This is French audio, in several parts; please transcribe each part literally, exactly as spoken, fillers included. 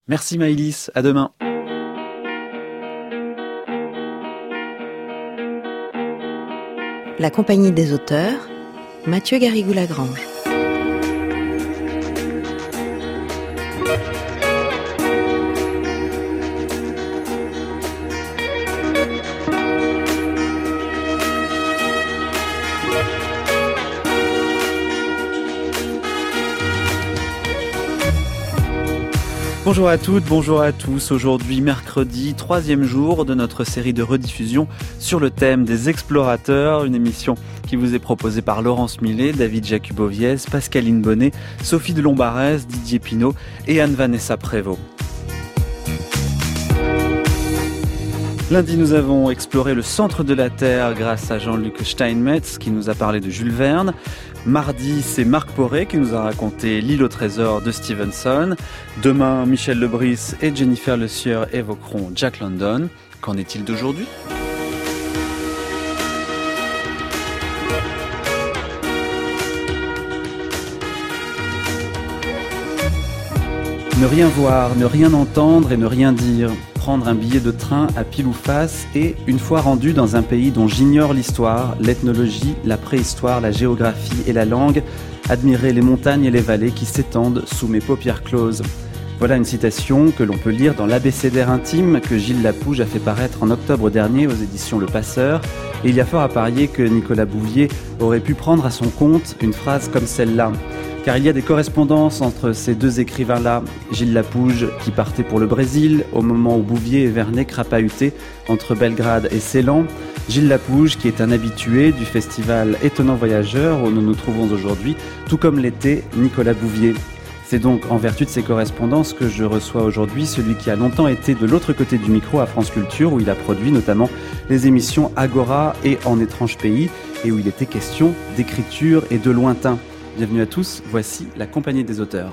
Merci Maëlys, à demain. La compagnie des auteurs, Mathieu Garrigou-Lagrange. Bonjour à toutes, bonjour à tous. Aujourd'hui, mercredi, troisième jour de notre série de rediffusion sur le thème des explorateurs, une émission qui vous est proposée par Laurence Millet, David Jacuboviez, Pascaline Bonnet, Sophie de Lombarès, Didier Pinault et Anne-Vanessa Prévost. Lundi, nous avons exploré le centre de la Terre grâce à Jean-Luc Steinmetz qui nous a parlé de Jules Verne. Mardi, c'est Marc Poré qui nous a raconté L'île au trésor de Stevenson. Demain, Michel Lebris et Jennifer Le Sieur évoqueront Jack London. Qu'en est-il d'aujourd'hui ? Ne rien voir, ne rien entendre et ne rien dire. Prendre un billet de train à pile ou face et, une fois rendu dans un pays dont j'ignore l'histoire, l'ethnologie, la préhistoire, la géographie et la langue, admirer les montagnes et les vallées qui s'étendent sous mes paupières closes. Voilà une citation que l'on peut lire dans l'Abécédaire intime que Gilles Lapouge a fait paraître en octobre dernier aux éditions Le Passeur. Et il y a fort à parier que Nicolas Bouvier aurait pu prendre à son compte une phrase comme celle-là. Car il y a des correspondances entre ces deux écrivains-là. Gilles Lapouge, qui partait pour le Brésil, au moment où Bouvier et Vernet crapahutaient entre Belgrade et Ceylan. Gilles Lapouge, qui est un habitué du festival Étonnant Voyageur, où nous nous trouvons aujourd'hui, tout comme l'était Nicolas Bouvier. C'est donc en vertu de ces correspondances que je reçois aujourd'hui celui qui a longtemps été de l'autre côté du micro à France Culture, où il a produit notamment les émissions Agora et En étrange pays, et où il était question d'écriture et de lointain. Bienvenue à tous, voici la compagnie des auteurs.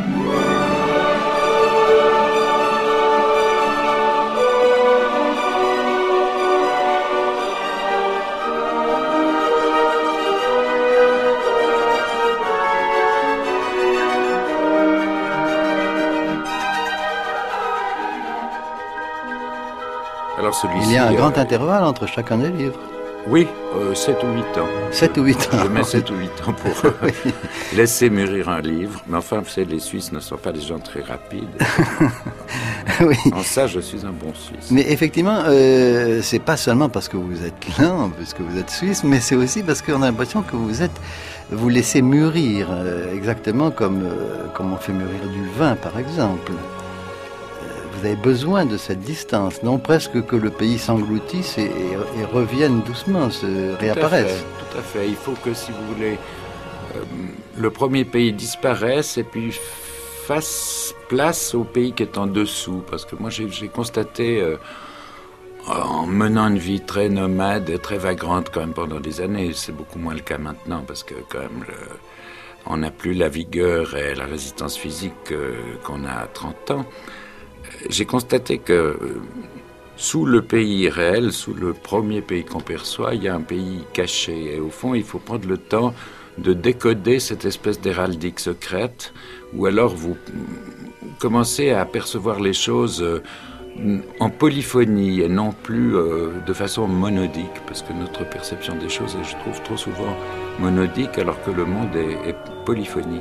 Alors celui-ci, il y a un euh, grand intervalle entre chacun des livres. Oui, euh, sept ou huit ans. sept ou huit ans. Je mets sept ou huit ans pour euh, oui. laisser mûrir un livre. Mais enfin, vous savez, les Suisses ne sont pas des gens très rapides. Oui. En ça, je suis un bon Suisse. Mais effectivement, euh, c'est pas seulement parce que vous êtes lent, parce que vous êtes Suisse, mais c'est aussi parce qu'on a l'impression que vous êtes, vous laissez mûrir, euh, exactement comme, euh, comme on fait mûrir du vin, par exemple. Vous avez besoin de cette distance, non presque que le pays s'engloutisse et, et, et revienne doucement, se réapparaisse. Tout à fait, tout à fait. Il faut que, si vous voulez, euh, le premier pays disparaisse et puis fasse place au pays qui est en dessous. Parce que moi, j'ai, j'ai constaté, euh, en menant une vie très nomade et très vagrante quand même pendant des années, c'est beaucoup moins le cas maintenant, parce que quand même, le, on n'a plus la vigueur et la résistance physique euh, qu'on a à trente ans. J'ai constaté que euh, sous le pays réel, sous le premier pays qu'on perçoit, il y a un pays caché. Et au fond, il faut prendre le temps de décoder cette espèce d'héraldique secrète, ou alors vous commencez à percevoir les choses euh, en polyphonie et non plus euh, de façon monodique, parce que notre perception des choses est, je trouve, trop souvent monodique, alors que le monde est, est polyphonique.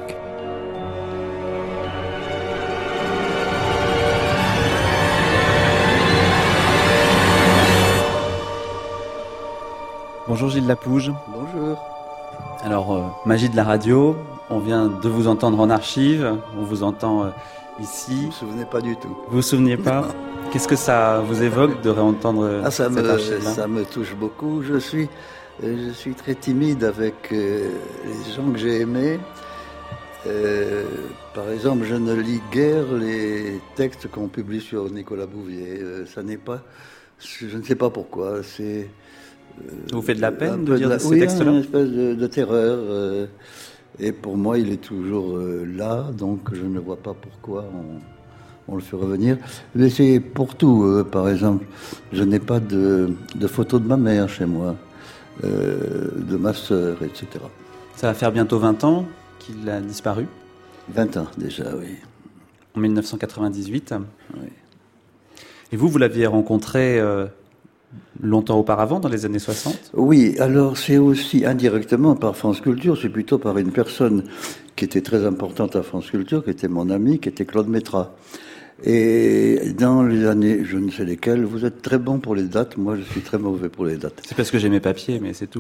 Bonjour Gilles Lapouge. Bonjour. Alors, euh, magie de la radio, on vient de vous entendre en archive, on vous entend euh, ici. Je ne me souvenais pas du tout. Vous vous souveniez pas ? Qu'est-ce que ça vous évoque de réentendre ah, ça cette me, archive-là ? Ça me touche beaucoup. Je suis, je suis très timide avec euh, les gens que j'ai aimés. Euh, par exemple, je ne lis guère les textes qu'on publie sur Nicolas Bouvier. Euh, ça n'est pas, je ne sais pas pourquoi. C'est euh, vous fait de la peine de de lire la, ces oui, textes-là ? une espèce de, de terreur. Euh, et pour moi, il est toujours euh, là, donc je ne vois pas pourquoi on, on le fait revenir. Mais c'est pour tout. Euh, par exemple, je n'ai pas de, de photos de ma mère chez moi, euh, de ma sœur, et cetera. Ça va faire bientôt vingt ans qu'il a disparu. vingt ans déjà, oui. En dix-neuf cent quatre-vingt-dix-huit. Oui. Et vous, vous l'aviez rencontré euh, longtemps auparavant, dans les années soixante ? Oui, alors c'est aussi indirectement par France Culture, c'est plutôt par une personne qui était très importante à France Culture, qui était mon ami, qui était Claude Métra. Et dans les années, je ne sais lesquelles, vous êtes très bon pour les dates, moi je suis très mauvais pour les dates. C'est parce que j'ai mes papiers, mais c'est tout.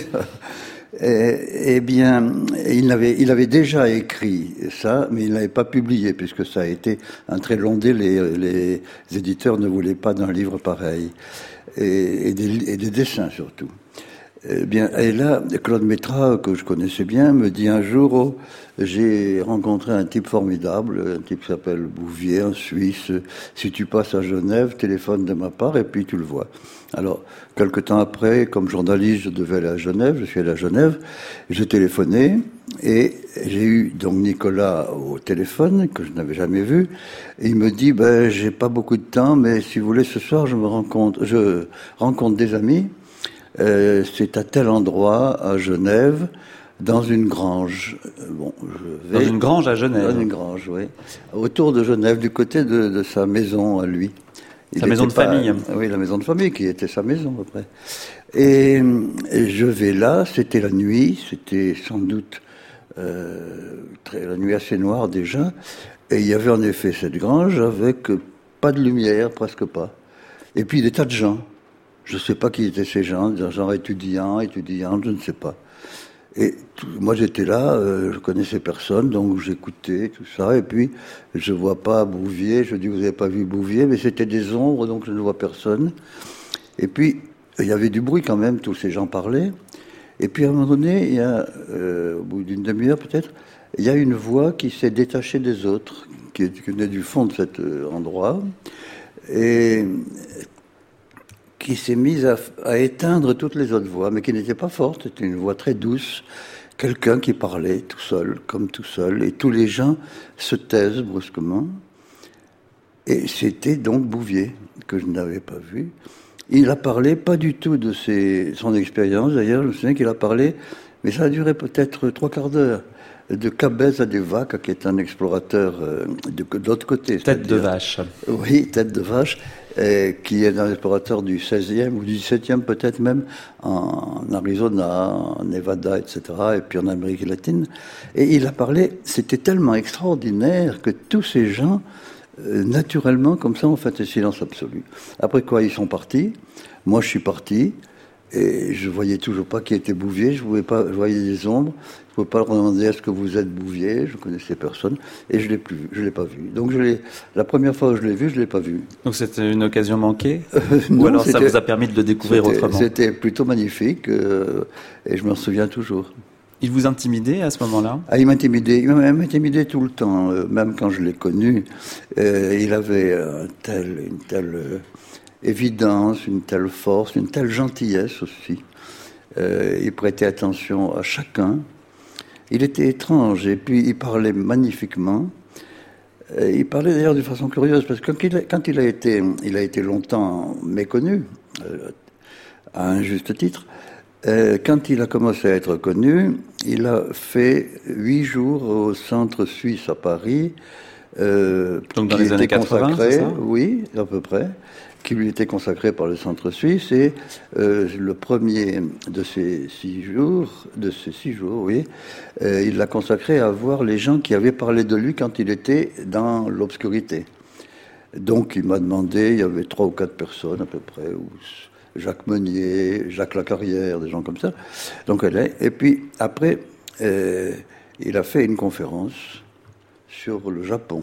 Eh, eh bien, il avait, il avait déjà écrit ça, mais il n'avait pas publié, puisque ça a été un très long délai. Les éditeurs ne voulaient pas d'un livre pareil. Et, et, des, et des dessins surtout. Eh bien, et là, Claude Métra, que je connaissais bien, me dit un jour, oh, j'ai rencontré un type formidable, un type qui s'appelle Bouvier, un Suisse. Si tu passes à Genève, téléphone de ma part, et puis tu le vois. Alors, quelque temps après, comme journaliste, je devais aller à Genève, je suis allé à Genève, j'ai téléphoné, et j'ai eu donc Nicolas au téléphone, que je n'avais jamais vu, et il me dit, ben, j'ai pas beaucoup de temps, mais si vous voulez, ce soir, je me rencontre, je rencontre des amis, euh, c'est à tel endroit, à Genève, dans une grange. Bon, je vais... Dans une grange à Genève. Dans une grange, oui. Autour de Genève, du côté de, de sa maison à lui. Sa maison de famille. Oui, la maison de famille, qui était sa maison, à peu près. Et, et je vais là, c'était la nuit, c'était sans doute euh, très, la nuit assez noire déjà, et il y avait en effet cette grange avec pas de lumière, presque pas. Et puis des tas de gens. Je ne sais pas qui étaient ces gens, des gens étudiants, étudiantes, je ne sais pas. Et tout, moi j'étais là, euh, je connaissais personne, donc j'écoutais tout ça, et puis je vois pas Bouvier, je dis vous n'avez pas vu Bouvier, mais c'était des ombres, donc je ne vois personne. Et puis il y avait du bruit quand même, tous ces gens parlaient, et puis à un moment donné, il y a, euh, au bout d'une demi-heure peut-être, il y a une voix qui s'est détachée des autres, qui, qui venait du fond de cet euh, endroit, et qui s'est mise à, à éteindre toutes les autres voix, mais qui n'était pas forte, c'était une voix très douce, quelqu'un qui parlait tout seul, comme tout seul, et tous les gens se taisent brusquement. Et c'était donc Bouvier, que je n'avais pas vu. Il a parlé pas du tout de ses, son expérience, d'ailleurs, je me souviens qu'il a parlé, mais ça a duré peut-être trois quarts d'heure, de Cabez à des Vaques, qui est un explorateur de, de l'autre côté. Tête de vache. Oui, tête de vache. Euh, qui est un explorateur du seizième ou du dix-septième peut-être même, en Arizona, en Nevada, et cetera, et puis en Amérique latine. Et il a parlé, c'était tellement extraordinaire que tous ces gens, euh, naturellement, comme ça, ont fait un silence absolu. Après quoi, ils sont partis. Moi, je suis parti. Et je voyais toujours pas qui était Bouvier, je pouvais pas, je voyais des ombres, je pouvais pas leur demander est-ce que vous êtes Bouvier, je connaissais personne, et je l'ai plus vu, je l'ai pas vu. Donc je l'ai, la première fois où je l'ai vu, je l'ai pas vu. Donc c'était une occasion manquée, euh, ou non, alors ça vous a permis de le découvrir c'était, autrement? C'était plutôt magnifique, euh, et je m'en souviens toujours. Il vous intimidait à ce moment-là? Ah, il m'intimidait, il m'intimidait tout le temps, euh, même quand je l'ai connu. Euh, il avait un tel, une telle euh, évidence, une telle force, une telle gentillesse aussi. Euh, il prêtait attention à chacun. Il était étrange, et puis il parlait magnifiquement. Euh, il parlait d'ailleurs de façon curieuse, parce que quand il a, quand il a, été, il a été longtemps méconnu, euh, à un juste titre, euh, quand il a commencé à être connu, il a fait huit jours au Centre Suisse à Paris, euh, donc dans les années quatre-vingts, c'est ça? Oui, à peu près, qui lui était consacré par le Centre Suisse, et euh, le premier de ces six jours, de ces six jours, oui, euh, il l'a consacré à voir les gens qui avaient parlé de lui quand il était dans l'obscurité. Donc il m'a demandé, il y avait trois ou quatre personnes à peu près, ou Jacques Meunier, Jacques Lacarrière, des gens comme ça. Donc elle est. Et puis après, euh, il a fait une conférence sur le Japon.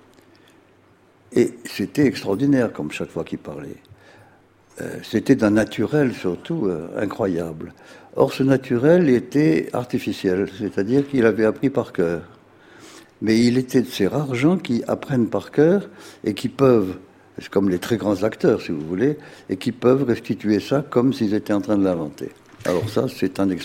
Et c'était extraordinaire, comme chaque fois qu'il parlait. Euh, c'était d'un naturel, surtout, euh, incroyable. Or, ce naturel était artificiel, c'est-à-dire qu'il avait appris par cœur. Mais il était de ces rares gens qui apprennent par cœur et qui peuvent, c'est comme les très grands acteurs, si vous voulez, et qui peuvent restituer ça comme s'ils étaient en train de l'inventer. Alors ça, c'est un exploit.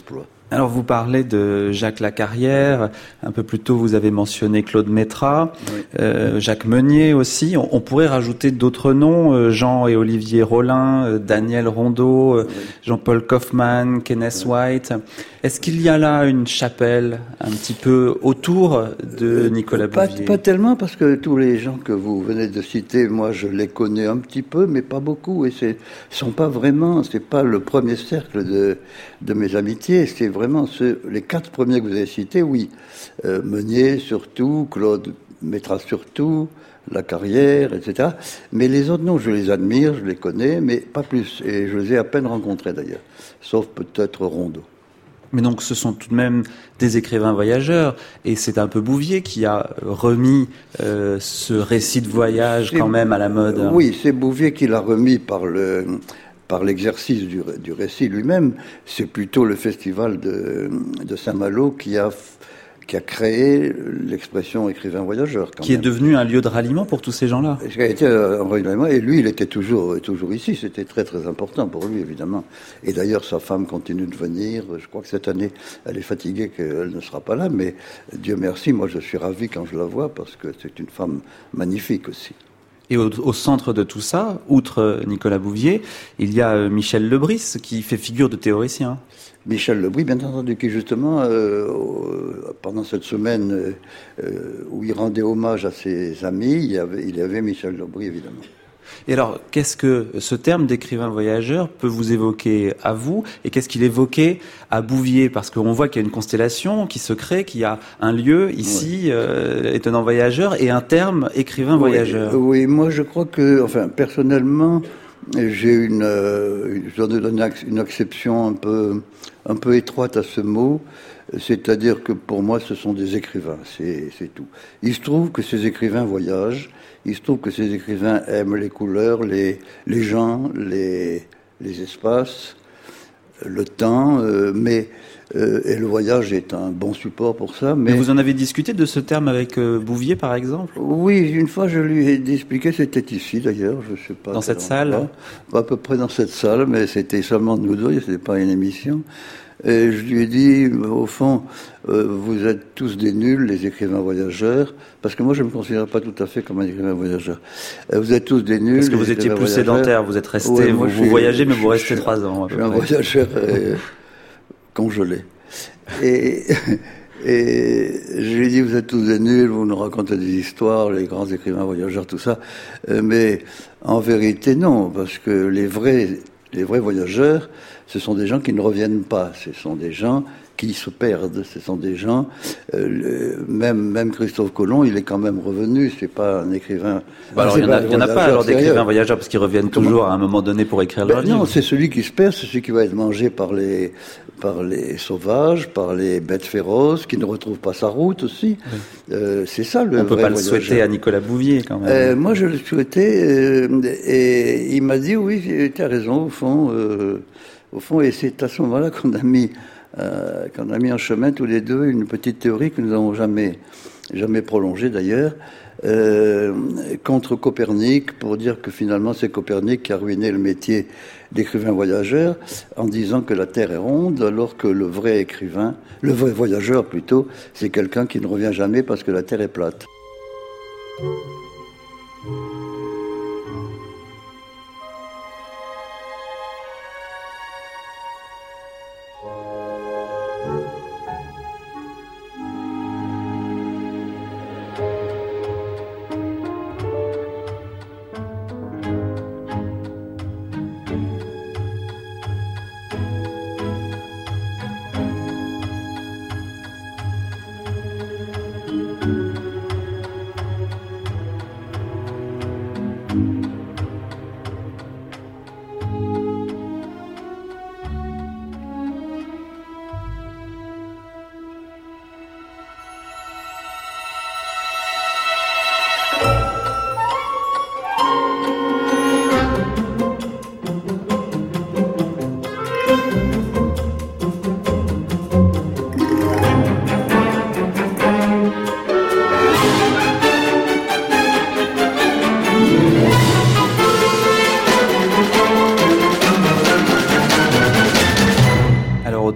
Alors vous parlez de Jacques Lacarrière, un peu plus tôt vous avez mentionné Claude Métras, oui. euh, Jacques Meunier aussi. On, on pourrait rajouter d'autres noms, euh, Jean et Olivier Rollin, euh, Daniel Rondeau, euh, oui. Jean-Paul Kaufmann, Kenneth oui. White. Est-ce qu'il y a là une chapelle un petit peu autour de Nicolas Bouvier ? Pas, pas tellement, parce que tous les gens que vous venez de citer, moi je les connais un petit peu, mais pas beaucoup. Et c'est sont pas vraiment, c'est pas le premier cercle de, de mes amitiés, c'est vraiment ceux, les quatre premiers que vous avez cités, oui. Euh, Meunier surtout, Claude Métras surtout, Lacarrière, et cetera. Mais les autres, non, je les admire, je les connais, mais pas plus. Et je les ai à peine rencontrés d'ailleurs, sauf peut-être Rondeau. Mais donc ce sont tout de même des écrivains voyageurs, et c'est un peu Bouvier qui a remis euh, ce récit de voyage c'est, quand même à la mode. Oui, c'est Bouvier qui l'a remis par le... par l'exercice du, du récit lui-même. C'est plutôt le festival de, de Saint-Malo qui a, qui a créé l'expression écrivain voyageur. Quand qui même. est devenu un lieu de ralliement pour tous ces gens-là. Qui a été un ralliement, et lui, il était toujours, toujours ici. C'était très très important pour lui, évidemment. Et d'ailleurs, sa femme continue de venir. Je crois que cette année, elle est fatiguée qu'elle ne sera pas là, mais Dieu merci, moi je suis ravi quand je la vois, parce que c'est une femme magnifique aussi. Et au, au centre de tout ça, outre Nicolas Bouvier, il y a Michel Lebris qui fait figure de théoricien. Michel Lebris, bien entendu, qui justement, euh, pendant cette semaine euh, où il rendait hommage à ses amis, il y avait, il y avait Michel Lebris, évidemment. Et alors, qu'est-ce que ce terme d'écrivain voyageur peut vous évoquer à vous, et qu'est-ce qu'il évoquait à Bouvier ? Parce qu'on voit qu'il y a une constellation qui se crée, qu'il y a un lieu ici, oui. euh, étonnant voyageur, et un terme écrivain oui, voyageur. Oui, moi je crois que, enfin, personnellement, j'ai une, euh, je donne une acception un peu, un peu étroite à ce mot. C'est-à-dire que pour moi, ce sont des écrivains, c'est, c'est tout. Il se trouve que ces écrivains voyagent, il se trouve que ces écrivains aiment les couleurs, les, les gens, les, les espaces, le temps, euh, mais euh, et le voyage est un bon support pour ça. Mais, mais vous en avez discuté de ce terme avec euh, Bouvier, par exemple ? Oui, une fois je lui ai expliqué, c'était ici d'ailleurs, je sais pas. Dans cette salle ? À peu près dans cette salle, mais c'était seulement nous deux, c'était pas une émission. Et je lui ai dit, au fond, euh, vous êtes tous des nuls, les écrivains voyageurs, parce que moi je ne me considère pas tout à fait comme un écrivain voyageur. Euh, vous êtes tous des nuls. Parce que vous étiez plus voyageurs. Sédentaire, vous êtes resté, ouais, vous, vous suis, voyagez, mais vous restez suis, trois ans. À peu je suis près. un voyageur euh, congelé. Et, et je lui ai dit, vous êtes tous des nuls, vous nous racontez des histoires, les grands écrivains voyageurs, tout ça. Euh, mais en vérité, non, parce que les vrais, les vrais voyageurs, ce sont des gens qui ne reviennent pas, ce sont des gens qui se perdent, ce sont des gens, euh, le, même, même Christophe Colomb, il est quand même revenu, c'est pas un écrivain... Bah alors il n'y en, en a pas alors d'écrivains voyageurs, parce qu'ils reviennent Comment toujours à un moment donné pour écrire leur ben livre. Non, c'est celui qui se perd, c'est celui qui va être mangé par les, par les sauvages, par les bêtes féroces, qui ne retrouvent pas sa route aussi. Oui. Euh, c'est ça le On ne peut vrai pas le voyageur. Souhaiter à Nicolas Bouvier quand même. Euh, moi je le souhaitais, euh, et il m'a dit, oui, tu as raison, au fond... Euh, Au fond, et c'est à ce moment-là qu'on a mis, euh, qu'on a mis en chemin tous les deux une petite théorie que nous n'avons jamais, jamais prolongée d'ailleurs, euh, contre Copernic, pour dire que finalement c'est Copernic qui a ruiné le métier d'écrivain voyageur, en disant que la Terre est ronde, alors que le vrai écrivain, le vrai voyageur plutôt, c'est quelqu'un qui ne revient jamais parce que la Terre est plate.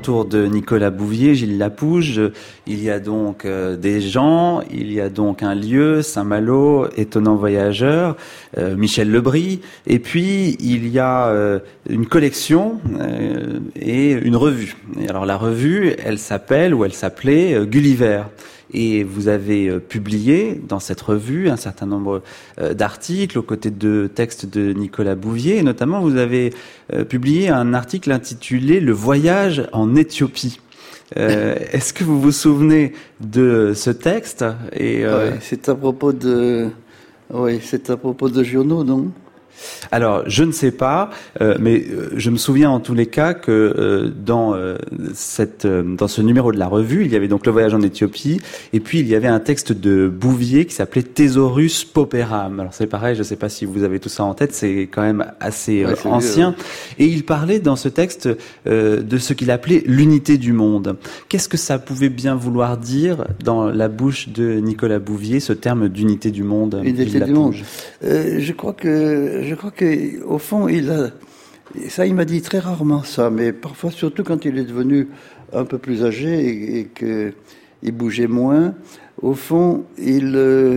autour de Nicolas Bouvier, Gilles Lapouge. Il y a donc euh, des gens, il y a donc un lieu, Saint-Malo, Étonnant Voyageur, euh, Michel Lebris, et puis il y a euh, une collection euh, et une revue. Et alors la revue, elle s'appelle ou elle s'appelait euh, Gulliver. Et vous avez euh, publié dans cette revue un certain nombre euh, d'articles aux côtés de textes de Nicolas Bouvier. Et notamment, vous avez euh, publié un article intitulé « Le voyage en Éthiopie ». Euh, est-ce que vous vous souvenez de ce texte? Et euh... ouais, c'est à propos de, oui, c'est à propos de journaux, non? Alors, je ne sais pas, euh, mais euh, je me souviens en tous les cas que euh, dans euh, cette, euh, dans ce numéro de la revue, il y avait donc le voyage en Éthiopie, et puis il y avait un texte de Bouvier qui s'appelait Thesaurus Pauperam. Alors c'est pareil, je ne sais pas si vous avez tout ça en tête, c'est quand même assez euh, ouais, ancien. Vieux, ouais. Et il parlait dans ce texte euh, de ce qu'il appelait l'unité du monde. Qu'est-ce que ça pouvait bien vouloir dire dans la bouche de Nicolas Bouvier, ce terme d'unité du monde? Unité du monde. Euh, je crois que Je crois qu'au fond, il a, ça, il m'a dit très rarement ça, mais parfois, surtout quand il est devenu un peu plus âgé et, et qu'il bougeait moins, au fond, il, euh,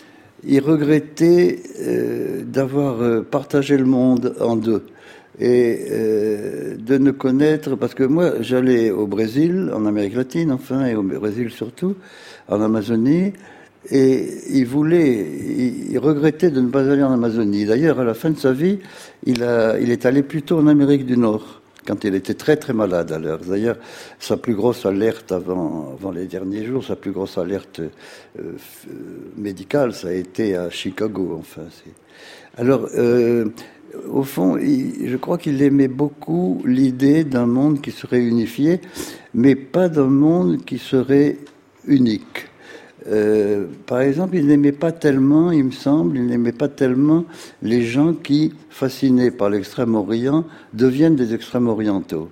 il regrettait euh, d'avoir partagé le monde en deux et euh, de ne connaître, parce que moi, j'allais au Brésil, en Amérique latine, enfin, et au Brésil surtout, en Amazonie. Et il voulait, il, il regrettait de ne pas aller en Amazonie. D'ailleurs, à la fin de sa vie, il, a, il est allé plutôt en Amérique du Nord, quand il était très très malade à l'heure. D'ailleurs, sa plus grosse alerte avant, avant les derniers jours, sa plus grosse alerte euh, médicale, ça a été à Chicago. Enfin, c'est... Alors, euh, au fond, il, je crois qu'il aimait beaucoup l'idée d'un monde qui serait unifié, mais pas d'un monde qui serait unique. Euh, par exemple, il n'aimait pas tellement, il me semble, il n'aimait pas tellement les gens qui, fascinés par l'extrême-orient, deviennent des extrêmes-orientaux.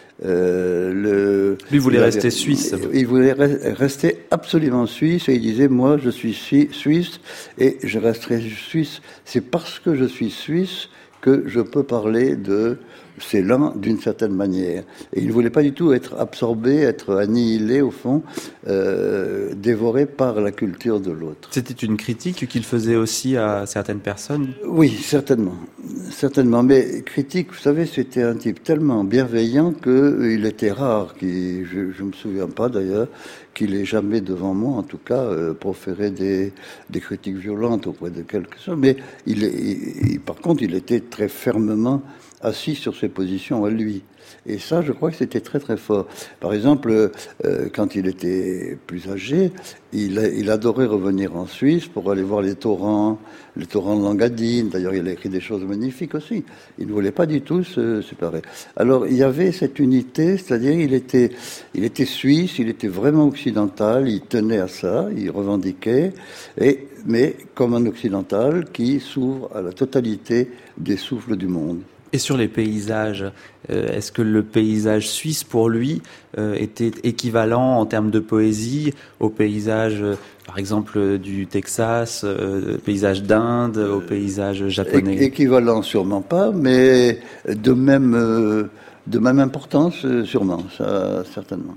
Euh, le, Lui voulait rester avait, suisse. Il voulait re- rester absolument suisse et il disait, moi, je suis suisse et je resterai suisse. C'est parce que je suis suisse que je peux parler de ces langues d'une certaine manière. Et il ne voulait pas du tout être absorbé, être annihilé, au fond, euh, dévoré par la culture de l'autre. C'était une critique qu'il faisait aussi à certaines personnes? Oui, certainement. Certainement. Mais critique, vous savez, c'était un type tellement bienveillant qu'il était rare, qu'il, je ne me souviens pas d'ailleurs, qu'il ait jamais devant moi, en tout cas, euh, proféré des, des critiques violentes auprès de quelque chose. Mais il, il, il, par contre, il était très fermement assis sur ses positions à lui. Et ça, je crois que c'était très très fort. Par exemple, euh, quand il était plus âgé, il, il adorait revenir en Suisse pour aller voir les torrents, les torrents de Langadine. D'ailleurs, il a écrit des choses magnifiques aussi. Il ne voulait pas du tout se séparer. Alors, il y avait cette unité, c'est-à-dire il était, il était suisse, il était vraiment occidental, il tenait à ça, il revendiquait, et, mais comme un occidental qui s'ouvre à la totalité des souffles du monde. Et sur les paysages, euh, est-ce que le paysage suisse, pour lui, euh, était équivalent en termes de poésie au paysage, euh, par exemple, du Texas, euh, paysage d'Inde, au paysage japonais? É- équivalent, sûrement pas, mais de même... Euh, de même importance, sûrement, ça, certainement.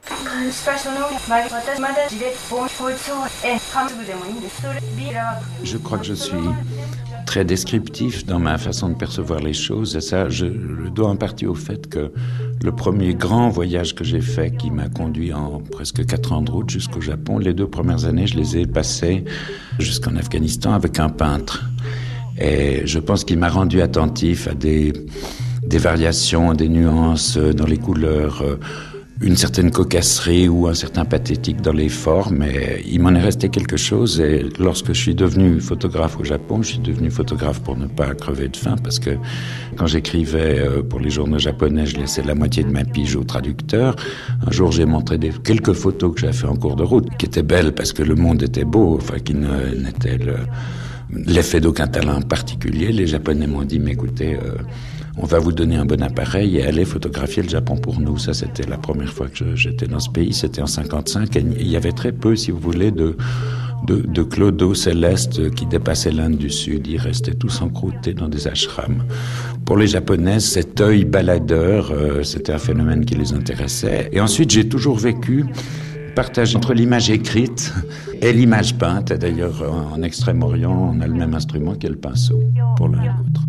Je crois que je suis très descriptif dans ma façon de percevoir les choses, et ça, je le dois en partie au fait que le premier grand voyage que j'ai fait, qui m'a conduit en presque quatre ans de route jusqu'au Japon, les deux premières années, je les ai passées jusqu'en Afghanistan avec un peintre. Et je pense qu'il m'a rendu attentif à des... des variations, des nuances dans les couleurs, une certaine cocasserie ou un certain pathétique dans les formes, mais il m'en est resté quelque chose. Et lorsque je suis devenu photographe au Japon, je suis devenu photographe pour ne pas crever de faim, parce que quand j'écrivais pour les journaux japonais, je laissais la moitié de ma pige au traducteur. Un jour, j'ai montré des, quelques photos que j'avais fait en cours de route, qui étaient belles parce que le monde était beau, enfin qui ne, n'était le, l'effet d'aucun talent particulier. Les Japonais m'ont dit, mais écoutez, euh, on va vous donner un bon appareil et allez photographier le Japon pour nous. Ça, c'était la première fois que je, j'étais dans ce pays, c'était en cinquante-cinq, et il y avait très peu, si vous voulez, de, de, de clodos célestes qui dépassaient l'Inde du Sud. Ils restaient tous encroutés dans des ashrams. Pour les Japonaises, cet œil baladeur, euh, c'était un phénomène qui les intéressait. Et ensuite, j'ai toujours vécu partagé entre l'image écrite et l'image peinte. Et d'ailleurs, en Extrême-Orient, on a le même instrument qu'est le pinceau, pour l'un et l'autre.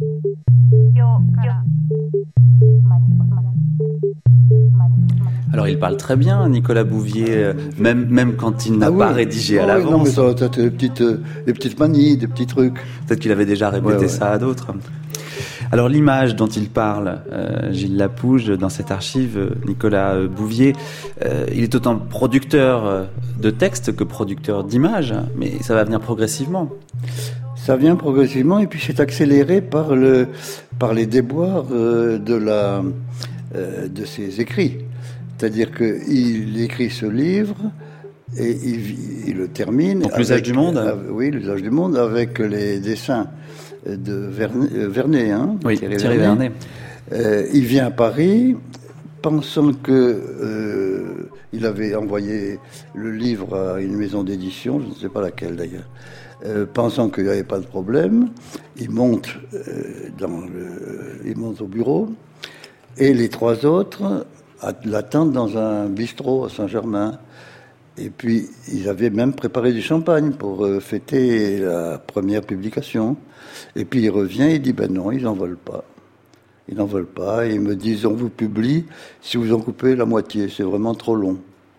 Alors il parle très bien, Nicolas Bouvier, même, même quand il n'a ah pas oui. rédigé à oh, l'avance. Non, mais ça, ça, des petites, des petites manies, des petits trucs. Peut-être qu'il avait déjà répété ouais, ouais. ça à d'autres. Alors l'image dont il parle, euh, Gilles Lapouge, dans cette archive, Nicolas Bouvier, euh, il est autant producteur de textes que producteur d'images, mais ça va venir progressivement. Ça vient progressivement et puis c'est accéléré par, le, par les déboires euh, de, la, euh, de ses écrits. C'est-à-dire qu'il écrit ce livre et il, il le termine. Donc l'usage du monde avec, Oui, l'usage du monde avec les dessins de Vernet, Vernet hein, oui, Thierry, Thierry Vernet. Vernet. Euh, il vient à Paris pensant que euh, il avait envoyé le livre à une maison d'édition, je ne sais pas laquelle d'ailleurs, euh, pensant qu'il n'y avait pas de problème. Il monte, euh, dans le, il monte au bureau et les trois autres l'attendent dans un bistrot à Saint-Germain. Et puis, ils avaient même préparé du champagne pour euh, fêter la première publication. Et puis, il revient et il dit, ben non, ils n'en veulent pas. Ils n'en veulent pas. Et ils me disent, on vous publie si vous en coupez la moitié. C'est vraiment trop long.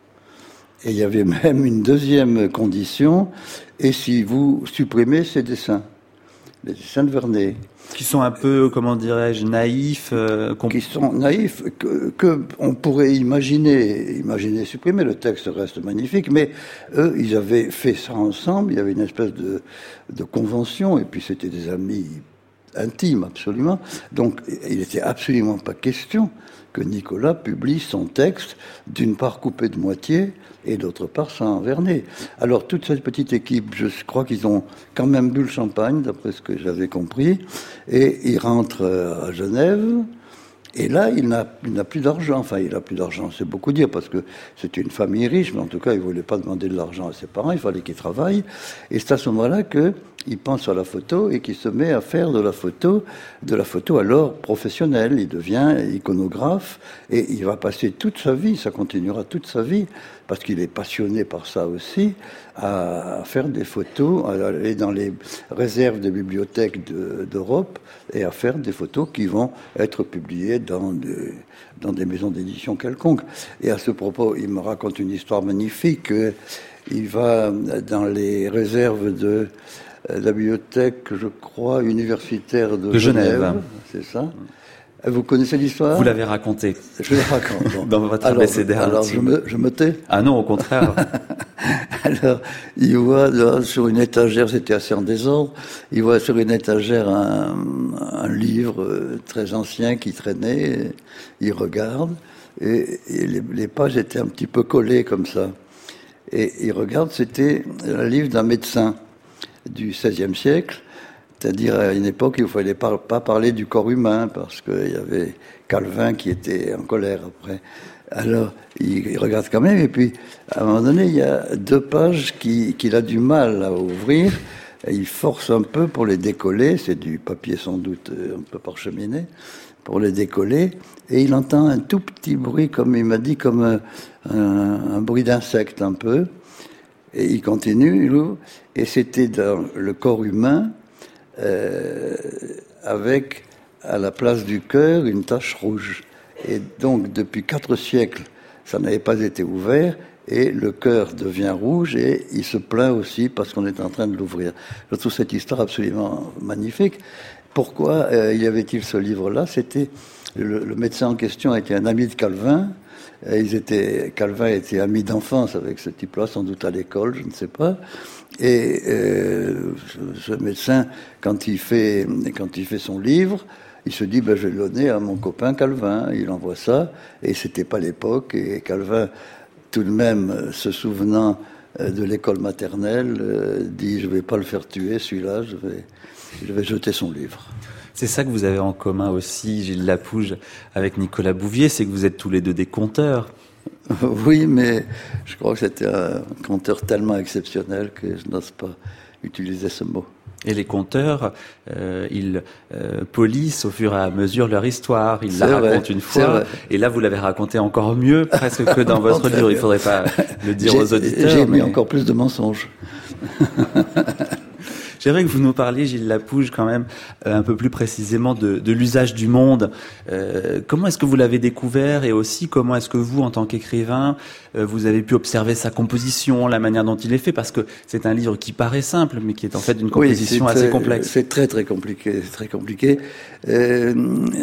Et il y avait même une deuxième condition. Et si vous supprimez ces dessins, les dessins de Vernet. Qui sont un peu, comment dirais-je, naïfs. Euh, qui sont naïfs, que, que on pourrait imaginer, imaginer supprimer. Le texte reste magnifique, mais eux, ils avaient fait ça ensemble. Il y avait une espèce de, de convention, et puis c'était des amis intimes, absolument. Donc, il n'était absolument pas question que Nicolas publie son texte, d'une part coupé de moitié, et d'autre part sans Vernet. Alors, toute cette petite équipe, je crois qu'ils ont quand même bu le champagne, d'après ce que j'avais compris, et ils rentrent à Genève, et là, il n'a, il n'a plus d'argent. Enfin, il n'a plus d'argent, c'est beaucoup dire, parce que c'était une famille riche, mais en tout cas, il ne voulait pas demander de l'argent à ses parents, il fallait qu'il travaille, et c'est à ce moment-là qu'il pense à la photo, et qu'il se met à faire de la photo, de la photo alors professionnelle. Il devient iconographe, et il va passer toute sa vie, ça continuera toute sa vie, parce qu'il est passionné par ça aussi, à faire des photos, à aller dans les réserves des bibliothèques de, d'Europe et à faire des photos qui vont être publiées dans des, dans des maisons d'édition quelconques. Et à ce propos, il me raconte une histoire magnifique. Il va dans les réserves de la bibliothèque, je crois, universitaire de, de Genève. Genève. C'est ça. Vous connaissez l'histoire ? Vous l'avez racontée. Je la raconte. Dans votre alors, abécédaire. Alors, je me, je me tais ? Ah non, au contraire. Alors, il voit là, sur une étagère, c'était assez en désordre, il voit sur une étagère un, un livre très ancien qui traînait, il regarde, et, et les, les pages étaient un petit peu collées comme ça. Et il regarde, c'était un livre d'un médecin du seizième siècle, c'est-à-dire à une époque où il ne fallait pas, pas parler du corps humain, parce qu'il y avait Calvin qui était en colère après. Alors, il, il regarde quand même, et puis, à un moment donné, il y a deux pages qui, qu'il a du mal à ouvrir, et il force un peu pour les décoller, c'est du papier sans doute un peu parcheminé, pour les décoller, et il entend un tout petit bruit, comme il m'a dit, comme un, un, un bruit d'insecte un peu, et il continue, il ouvre, et c'était dans le corps humain, Euh, avec à la place du cœur une tache rouge. Et donc depuis quatre siècles, ça n'avait pas été ouvert et le cœur devient rouge et il se plaint aussi parce qu'on est en train de l'ouvrir. Je trouve cette histoire absolument magnifique. Pourquoi euh, y avait-il ce livre-là ? C'était le, le médecin en question était un ami de Calvin. Et ils étaient, Calvin était ami d'enfance avec ce type-là, sans doute à l'école, je ne sais pas. Et euh, ce, ce médecin, quand il fait, quand il fait son livre, il se dit, ben, je vais le donner à mon copain Calvin. Il envoie ça, et c'était pas l'époque. Et Calvin, tout de même, se souvenant de l'école maternelle, dit, je vais pas le faire tuer, celui-là, je vais, je vais jeter son livre. C'est ça que vous avez en commun aussi, Gilles Lapouge, avec Nicolas Bouvier, c'est que vous êtes tous les deux des conteurs. Oui, mais je crois que c'était un conteur tellement exceptionnel que je n'ose pas utiliser ce mot. Et les conteurs, euh, ils euh, polissent au fur et à mesure leur histoire. Ils C'est la vrai, racontent une c'est fois, vrai. et là vous l'avez raconté encore mieux, presque que dans votre livre. Il faudrait pas le dire J'ai- aux auditeurs. J'ai mis mais encore plus de mensonges. J'aimerais que vous nous parliez, Gilles Lapouge, quand même euh, un peu plus précisément de, de l'usage du monde. Euh, comment est-ce que vous l'avez découvert, et aussi comment est-ce que vous, en tant qu'écrivain, euh, vous avez pu observer sa composition, la manière dont il est fait, parce que c'est un livre qui paraît simple, mais qui est en fait d'une composition Oui, c'est assez très- complexe. C'est très très compliqué, c'est très compliqué. Euh,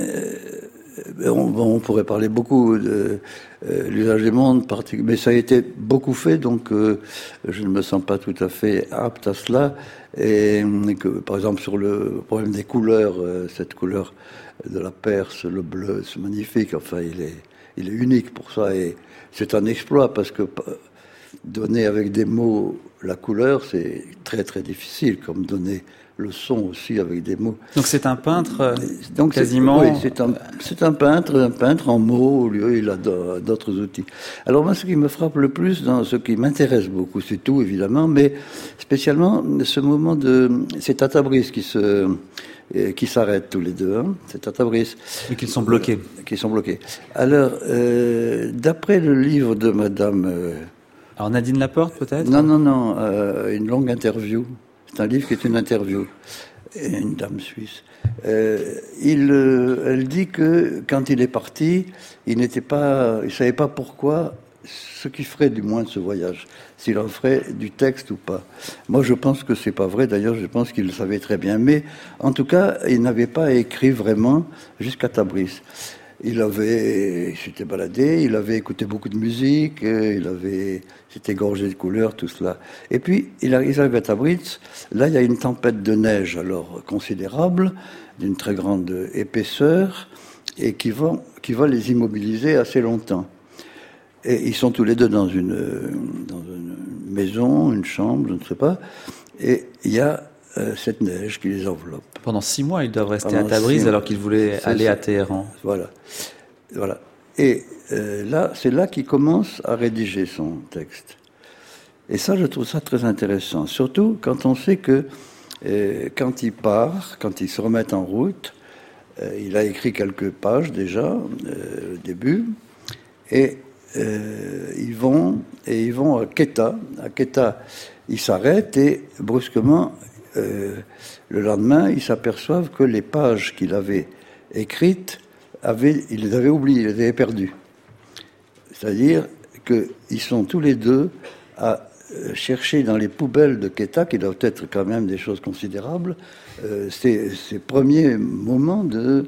euh, on, on pourrait parler beaucoup de euh, l'usage du monde, partic- mais ça a été beaucoup fait, donc euh, je ne me sens pas tout à fait apte à cela. Et que, par exemple, sur le problème des couleurs, euh, cette couleur de la Perse, le bleu, c'est magnifique. Enfin, il est, il est unique pour ça, et c'est un exploit parce que euh, donner avec des mots la couleur, c'est très très difficile, comme donner le son aussi avec des mots. Donc c'est un peintre euh, Donc c'est- quasiment... oui, c'est un, c'est un peintre, un peintre en mots, au lieu il a do- d'autres outils. Alors moi, ce qui me frappe le plus, dans ce qui m'intéresse beaucoup, c'est tout évidemment, mais spécialement ce moment de, c'est Tata Brice qui se, euh, qui s'arrêtent tous les deux. Hein. C'est Tata Brice. Et qu'ils sont bloqués. Euh, qui sont bloqués. Alors, euh, d'après le livre de Madame. Euh, Alors Nadine Laporte, peut-être? non, non, non, euh, une longue interview. C'est un livre qui est une interview. Et une dame suisse. Euh, il, euh, elle dit que quand il est parti, il n'était pas, il savait pas pourquoi, ce qu'il ferait du moins de ce voyage, s'il en ferait du texte ou pas. Moi, je pense que c'est pas vrai. D'ailleurs, je pense qu'il le savait très bien. Mais en tout cas, il n'avait pas écrit vraiment jusqu'à Tabriz. Il avait, il s'était baladé, il avait écouté beaucoup de musique, il avait, s'était gorgé de couleurs, tout cela. Et puis, il arrive à Tabriz. Là, il y a une tempête de neige, alors considérable, d'une très grande épaisseur, et qui va, qui va les immobiliser assez longtemps. Et ils sont tous les deux dans une, dans une maison, une chambre, je ne sais pas, et il y a euh, cette neige qui les enveloppe. Pendant six mois, ils doivent rester Pendant à Tabriz six- alors qu'ils voulaient c'est aller ça. à Téhéran. Voilà, voilà. Et euh, là, c'est là qu'il commence à rédiger son texte. Et ça, je trouve ça très intéressant, surtout quand on sait que euh, quand il part, quand il se remet en route, euh, il a écrit quelques pages déjà euh, au début, et euh, ils vont et ils vont à Quetta. À Quetta, ils s'arrêtent et brusquement. Euh, le lendemain, ils s'aperçoivent que les pages qu'il avait écrites, avaient, il les avait oubliées, il les avait perdues. C'est-à-dire qu'ils sont tous les deux à chercher dans les poubelles de Quetta, qui doivent être quand même des choses considérables, euh, ces, ces premiers moments de,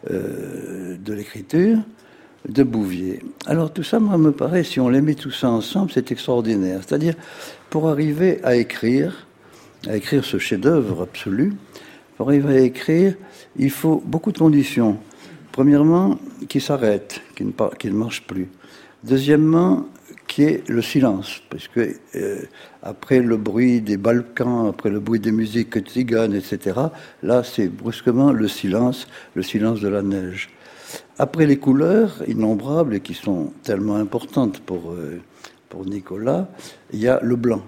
euh, de l'écriture de Bouvier. Alors tout ça, moi, me paraît, si on les met tout ça ensemble, c'est extraordinaire. C'est-à-dire, pour arriver à écrire, à écrire ce chef-d'œuvre absolu, pour arriver à écrire, il faut beaucoup de conditions. Premièrement, qu'il s'arrête, qu'il ne, par- qu'il ne marche plus. Deuxièmement, qu'il y ait le silence, parce que euh, après le bruit des Balkans, après le bruit des musiques tziganes, et cetera, là, c'est brusquement le silence, le silence de la neige. Après les couleurs innombrables et qui sont tellement importantes pour, euh, pour Nicolas, il y a le blanc.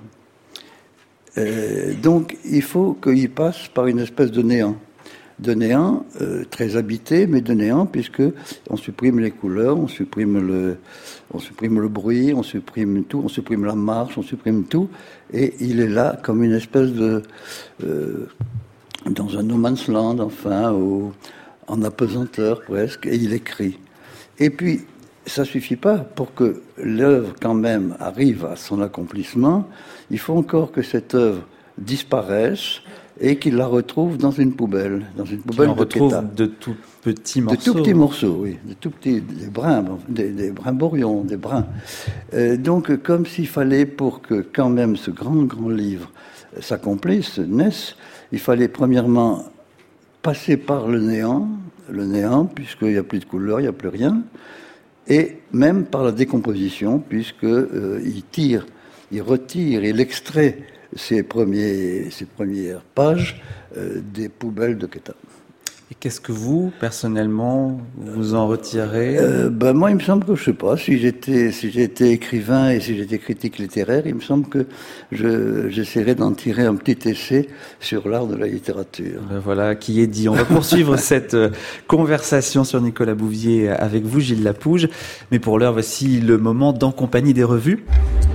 Euh, donc, il faut qu'il passe par une espèce de néant. De néant, euh, très habité, mais de néant, puisque on supprime les couleurs, on supprime le, on supprime le bruit, on supprime tout, on supprime la marche, on supprime tout, et il est là comme une espèce de... Euh, dans un no man's land, enfin, au, en apesanteur presque, et il écrit. Et puis, ça suffit pas pour que l'œuvre, quand même, arrive à son accomplissement. Il faut encore que cette œuvre disparaisse et qu'il la retrouve dans une poubelle, dans une poubelle On de retrouve Quetta. de tout petits morceaux. De tout petits morceaux, oui, de tout petits, des brins, des, des brimborions, des brins. Euh, donc, comme s'il fallait, pour que quand même ce grand, grand livre s'accomplisse, naisse, il fallait premièrement passer par le néant, le néant, puisqu'il n'y a plus de couleur, il n'y a plus rien, et même par la décomposition, puisqu'il euh, tire, il retire, il extrait ces, premiers, ces premières pages euh, des poubelles de Quetta. Et qu'est-ce que vous, personnellement, vous en retirez ? euh, ben Moi, il me semble que, je sais pas, si j'étais, si j'étais écrivain et si j'étais critique littéraire, il me semble que je, j'essaierais d'en tirer un petit essai sur l'art de la littérature. Ben voilà, qui est dit. On va poursuivre cette euh, conversation sur Nicolas Bouvier avec vous, Gilles Lapouge. Mais pour l'heure, voici le moment d'En compagnie des revues.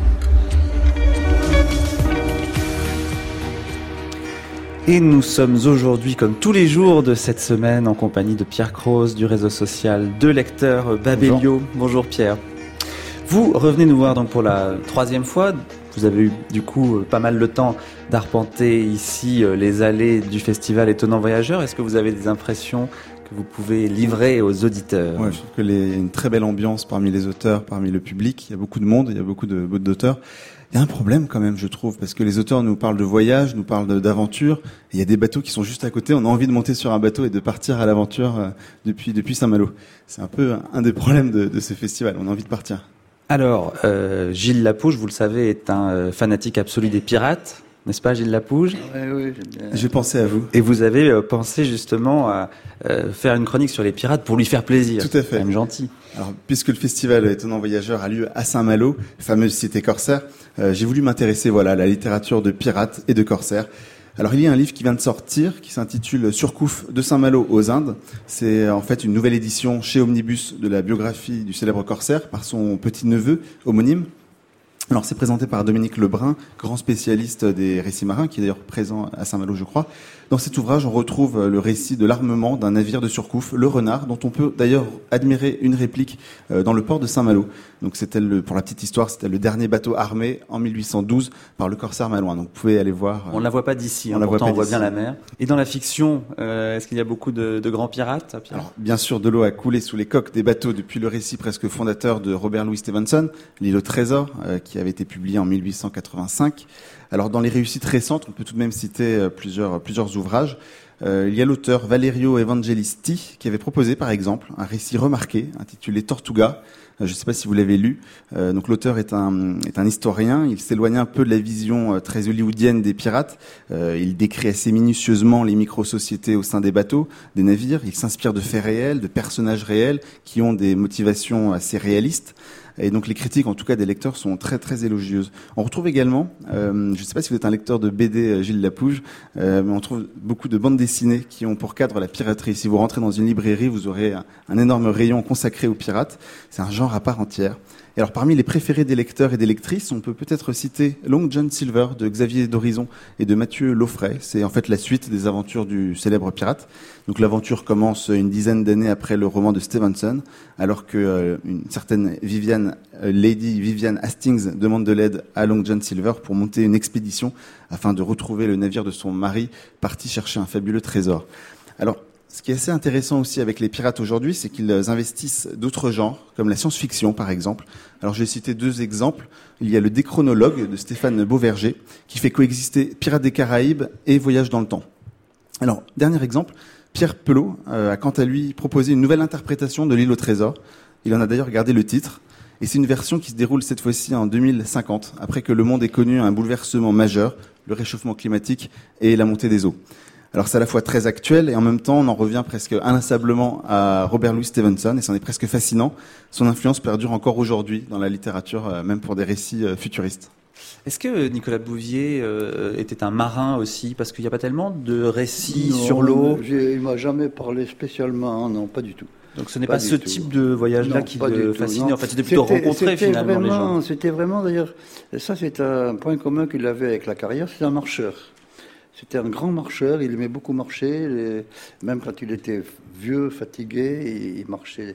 Et nous sommes aujourd'hui, comme tous les jours de cette semaine, en compagnie de Pierre Croze du réseau social de lecteurs Babelio. Bonjour. Bonjour Pierre. Vous revenez nous voir donc pour la troisième fois. Vous avez eu du coup pas mal le temps d'arpenter ici les allées du festival Étonnant Voyageur. Est-ce que vous avez des impressions que vous pouvez livrer aux auditeurs ? Ouais, je trouve qu'il y a une très belle ambiance parmi les auteurs, parmi le public. Il y a beaucoup de monde, il y a beaucoup de, d'auteurs. Il y a un problème quand même, je trouve, parce que les auteurs nous parlent de voyage, nous parlent de, d'aventure. Et il y a des bateaux qui sont juste à côté. On a envie de monter sur un bateau et de partir à l'aventure euh, depuis depuis Saint-Malo. C'est un peu un des problèmes de, de ce festival. On a envie de partir. Alors, euh, Gilles Lapouge, vous le savez, est un euh, fanatique absolu des pirates. N'est-ce pas, Gilles Lapouge ? Oui, oui, j'ai bien... J'ai pensé à vous. Et vous avez euh, pensé justement à euh, faire une chronique sur les pirates pour lui faire plaisir. Tout à fait. C'est quand même gentil. Alors, puisque le festival Étonnant Voyageur a lieu à Saint-Malo, fameuse cité corsaire, euh, j'ai voulu m'intéresser voilà, à la littérature de pirates et de corsaires. Alors, il y a un livre qui vient de sortir, qui s'intitule Surcouf de Saint-Malo aux Indes. C'est en fait une nouvelle édition chez Omnibus de la biographie du célèbre corsaire par son petit-neveu homonyme. Alors, c'est présenté par Dominique Lebrun, grand spécialiste des récits marins, qui est d'ailleurs présent à Saint-Malo, je crois. Dans cet ouvrage, on retrouve le récit de l'armement d'un navire de Surcouf, le Renard, dont on peut d'ailleurs admirer une réplique dans le port de Saint-Malo. Donc, c'était le, pour la petite histoire, c'était le dernier bateau armé en mille huit cent douze par le corsaire malouin. Donc, vous pouvez aller voir. On ne la voit pas d'ici, on hein, la pourtant voit pas on voit d'ici. bien la mer. Et dans la fiction, euh, est-ce qu'il y a beaucoup de, de grands pirates, Pierre ? Alors, bien sûr, de l'eau a coulé sous les coques des bateaux depuis le récit presque fondateur de Robert Louis Stevenson, L'île au trésor, euh, qui avait été publié en mille huit cent quatre-vingt-cinq. Alors, dans les réussites récentes, on peut tout de même citer euh, plusieurs, plusieurs ouvrages. Euh, il y a l'auteur Valerio Evangelisti qui avait proposé, par exemple, un récit remarqué intitulé Tortuga. Euh, je ne sais pas si vous l'avez lu. Euh, donc, l'auteur est un, est un historien. Il s'éloigne un peu de la vision euh, très hollywoodienne des pirates. Euh, il décrit assez minutieusement les micro-sociétés au sein des bateaux, des navires. Il s'inspire de faits réels, de personnages réels qui ont des motivations assez réalistes. Et donc les critiques, en tout cas des lecteurs, sont très très élogieuses. On retrouve également, euh, je ne sais pas si vous êtes un lecteur de B D, Gilles Lapouge, euh, mais on trouve beaucoup de bandes dessinées qui ont pour cadre la piraterie. Si vous rentrez dans une librairie, vous aurez un, un énorme rayon consacré aux pirates. C'est un genre à part entière. Et alors parmi les préférés des lecteurs et des lectrices, on peut peut-être citer Long John Silver de Xavier d'Horizon et de Mathieu Laufray. C'est en fait la suite des aventures du célèbre pirate. Donc l'aventure commence une dizaine d'années après le roman de Stevenson, alors que euh, une certaine Viviane, euh, Lady Viviane Hastings demande de l'aide à Long John Silver pour monter une expédition afin de retrouver le navire de son mari parti chercher un fabuleux trésor. Alors, ce qui est assez intéressant aussi avec les pirates aujourd'hui, c'est qu'ils investissent d'autres genres, comme la science-fiction par exemple. Alors je vais citer deux exemples. Il y a le Déchronologue de Stéphane Beauverger, qui fait coexister Pirates des Caraïbes et Voyage dans le temps. Alors, dernier exemple, Pierre Pelot euh, a quant à lui proposé une nouvelle interprétation de L'île au trésor. Il en a d'ailleurs gardé le titre. Et c'est une version qui se déroule cette fois-ci en deux mille cinquante, après que le monde ait connu un bouleversement majeur, le réchauffement climatique et la montée des eaux. Alors c'est à la fois très actuel et en même temps on en revient presque inlassablement à Robert Louis Stevenson et c'en est presque fascinant. Son influence perdure encore aujourd'hui dans la littérature, même pour des récits futuristes. Est-ce que Nicolas Bouvier euh, était un marin aussi ? Parce qu'il n'y a pas tellement de récits non, sur l'eau. J'ai, il ne m'a jamais parlé spécialement, non, pas du tout. Donc ce n'est pas, pas ce tout. type de voyage-là non, qui le fascinait. En fait, c'était plutôt c'était, rencontrer c'était finalement vraiment, les gens. C'était vraiment, d'ailleurs, ça c'est un point commun qu'il avait avec la carrière, c'est un marcheur. C'était un grand marcheur, il aimait beaucoup marcher, les, même quand il était vieux, fatigué, il marchait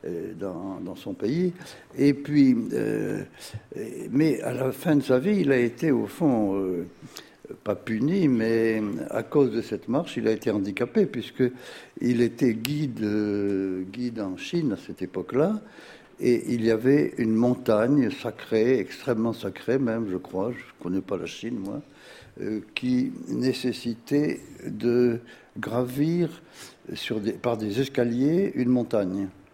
dans, dans son pays. Et puis, euh, mais à la fin de sa vie, il a été au fond, euh, pas puni, mais à cause de cette marche, il a été handicapé, puisqu'il était guide, euh, guide en Chine à cette époque-là. Et il y avait une montagne sacrée, extrêmement sacrée même, je crois, je ne connais pas la Chine, moi, euh, qui nécessitait de gravir sur des, par des escaliers une montagne.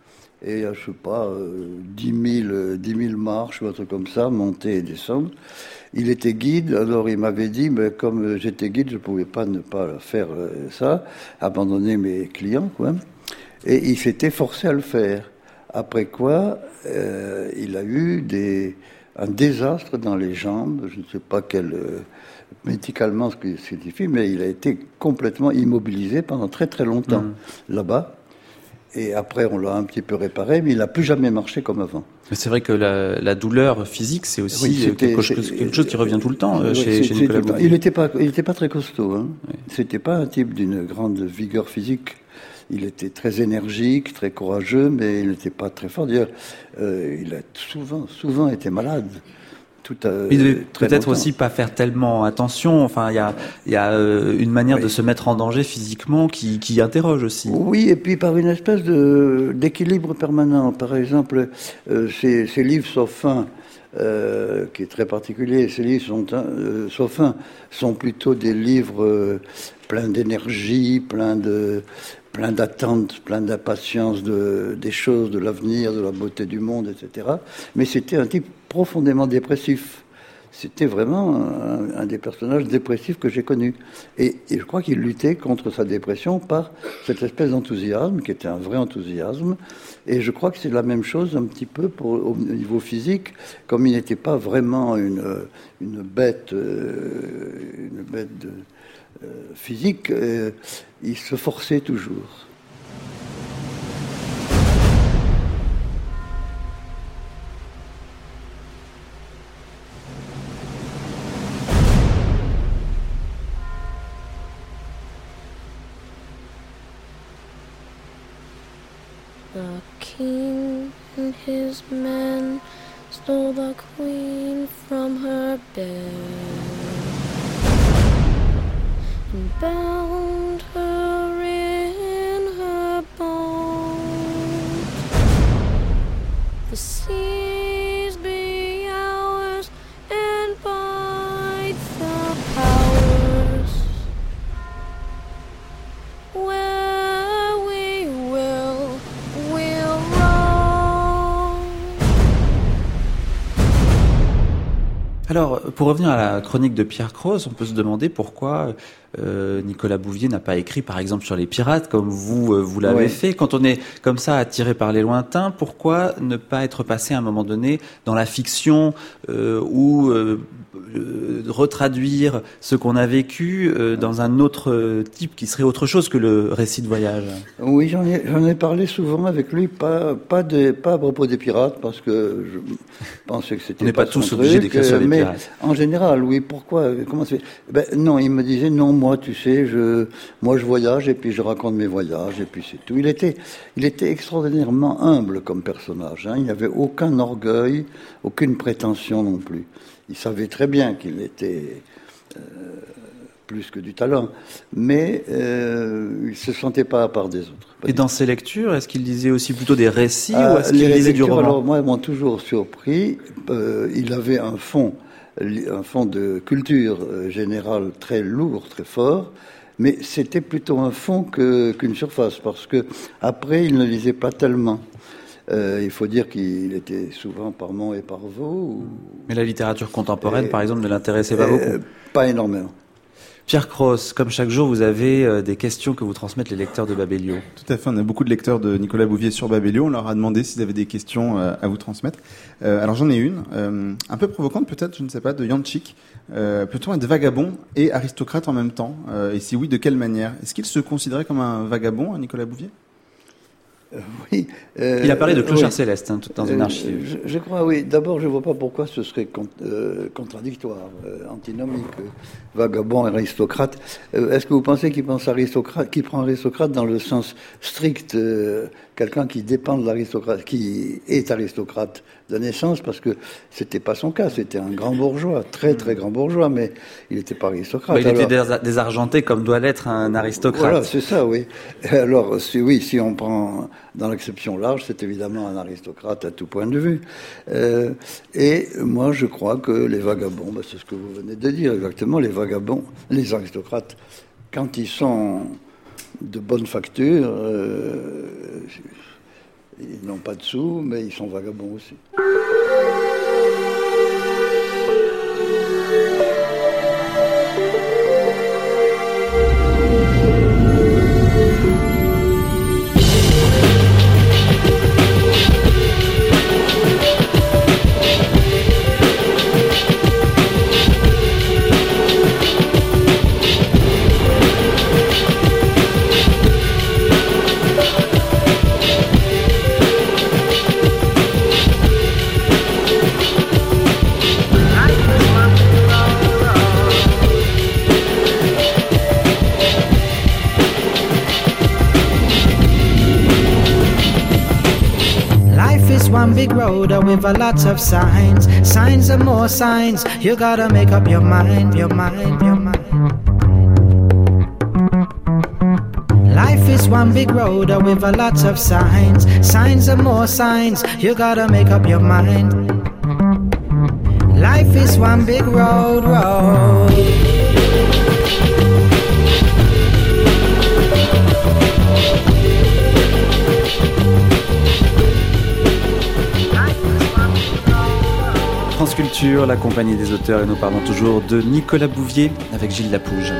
et il y a, je sais pas, euh, dix mille marches ou un truc comme ça, monter et descendre. Il était guide, alors il m'avait dit, mais comme j'étais guide, je ne pouvais pas ne pas faire ça, abandonner mes clients, quoi. Et il s'était forcé à le faire. Après quoi, euh, il a eu des, un désastre dans les jambes, je ne sais pas quel, euh, médicalement ce que signifie, mais il a été complètement immobilisé pendant très très longtemps mmh. là-bas. Et après, on l'a un petit peu réparé, mais il n'a plus jamais marché comme avant. Mais c'est vrai que la, la douleur physique, c'est aussi oui, quelque, chose, quelque chose qui revient tout le temps oui, chez, chez Nicolas Bouvier. Il n'était pas, il n'était pas très costaud. Hein. Oui. C'était pas un type d'une grande vigueur physique. Il était très énergique, très courageux, mais il n'était pas très fort. D'ailleurs, euh, il a souvent, souvent été malade. Tout à, il devait peut-être longtemps. Aussi pas faire tellement attention. Enfin, il y a, il y a une manière oui. de se mettre en danger physiquement qui, qui interroge aussi. Oui, et puis par une espèce de, d'équilibre permanent. Par exemple, euh, ces, ces livres sauf fin, euh, qui est très particulier, ces livres sont, euh, sauf fin, sont plutôt des livres euh, pleins d'énergie, pleins de, plein d'attentes, plein d'impatience de, des choses, de l'avenir, de la beauté du monde, et cetera. Mais c'était un type profondément dépressif. C'était vraiment un, un des personnages dépressifs que j'ai connus. Et, et je crois qu'il luttait contre sa dépression par cette espèce d'enthousiasme, qui était un vrai enthousiasme. Et je crois que c'est la même chose un petit peu pour, au niveau physique, comme il n'était pas vraiment une, une bête, une bête de, euh, physique, euh, il se forçait toujours. The king and his men stole the queen from her bed and bound her in her bones. The seas be ours and by the powers where we will, we'll roam. Alors, pour revenir à la chronique de Pierre Croz, on peut se demander pourquoi euh, Nicolas Bouvier n'a pas écrit, par exemple, sur les pirates, comme vous, euh, vous l'avez ouais. fait. Quand on est comme ça attiré par les lointains, pourquoi ne pas être passé à un moment donné dans la fiction euh, ou euh, euh, retraduire ce qu'on a vécu euh, dans un autre type qui serait autre chose que le récit de voyage? Oui, j'en ai, j'en ai parlé souvent avec lui, pas, pas, de, pas à propos des pirates, parce que je pensais que c'était on n'est pas, pas tous obligés d'écrire sur les mais pirates. En général, oui, pourquoi, comment c'est ben, non, il me disait, non, moi, tu sais, je, moi, je voyage et puis je raconte mes voyages et puis c'est tout. Il était, il était extraordinairement humble comme personnage. Hein. Il n'avait aucun orgueil, aucune prétention non plus. Il savait très bien qu'il était euh, plus que du talent, mais euh, il ne se sentait pas à part des autres. Et dans ses lectures, est-ce qu'il lisait aussi plutôt des récits ah, ou est-ce qu'il lisait du roman? Alors moi, ils m'ont toujours surpris. Euh, il avait un fond. un fond de culture générale très lourd, très fort, mais c'était plutôt un fond que, qu'une surface, parce que après il ne lisait pas tellement. Euh, il faut dire qu'il était souvent par Mont et par Vaux. Ou... Mais la littérature contemporaine, et, par exemple, ne l'intéressait pas euh, beaucoup. Pas énormément. Pierre Croz, comme chaque jour, vous avez euh, des questions que vous transmettent les lecteurs de Babelio. Tout à fait, on a beaucoup de lecteurs de Nicolas Bouvier sur Babelio. On leur a demandé s'ils avaient des questions euh, à vous transmettre. Euh, alors j'en ai une, euh, un peu provocante peut-être, je ne sais pas, de Yanchik. Euh, peut-on être vagabond et aristocrate en même temps euh, et si oui, de quelle manière? Est-ce qu'il se considérait comme un vagabond, Nicolas Bouvier? Euh, oui. Euh, Il a parlé de Clochard oui. Céleste, hein, tout dans une archive. Je, je crois, oui. D'abord, je ne vois pas pourquoi ce serait con, euh, contradictoire, euh, antinomique, euh, vagabond, aristocrate. Euh, est-ce que vous pensez qu'il pense aristocrate, qu'il prend aristocrate dans le sens strict, euh, quelqu'un qui dépend de l'aristocrate, qui est aristocrate de naissance, parce que c'était pas son cas, c'était un grand bourgeois, très très grand bourgeois, mais il n'était pas aristocrate. Bah, il alors, était désargenté comme doit l'être un aristocrate. Voilà, c'est ça, oui. Alors, si, oui, si on prend dans l'acception large, c'est évidemment un aristocrate à tout point de vue. Euh, et moi, je crois que les vagabonds, bah, c'est ce que vous venez de dire exactement, les vagabonds, les aristocrates, quand ils sont de bonne facture, euh, Ils n'ont pas de sous, mais ils sont vagabonds aussi. One big road with a lot of signs, signs and more signs. You gotta make up your mind, your mind, your mind. Life is one big road with a lot of signs, signs and more signs. You gotta make up your mind. Life is one big road, road. France Culture, la compagnie des auteurs, et nous parlons toujours de Nicolas Bouvier avec Gilles Lapouge.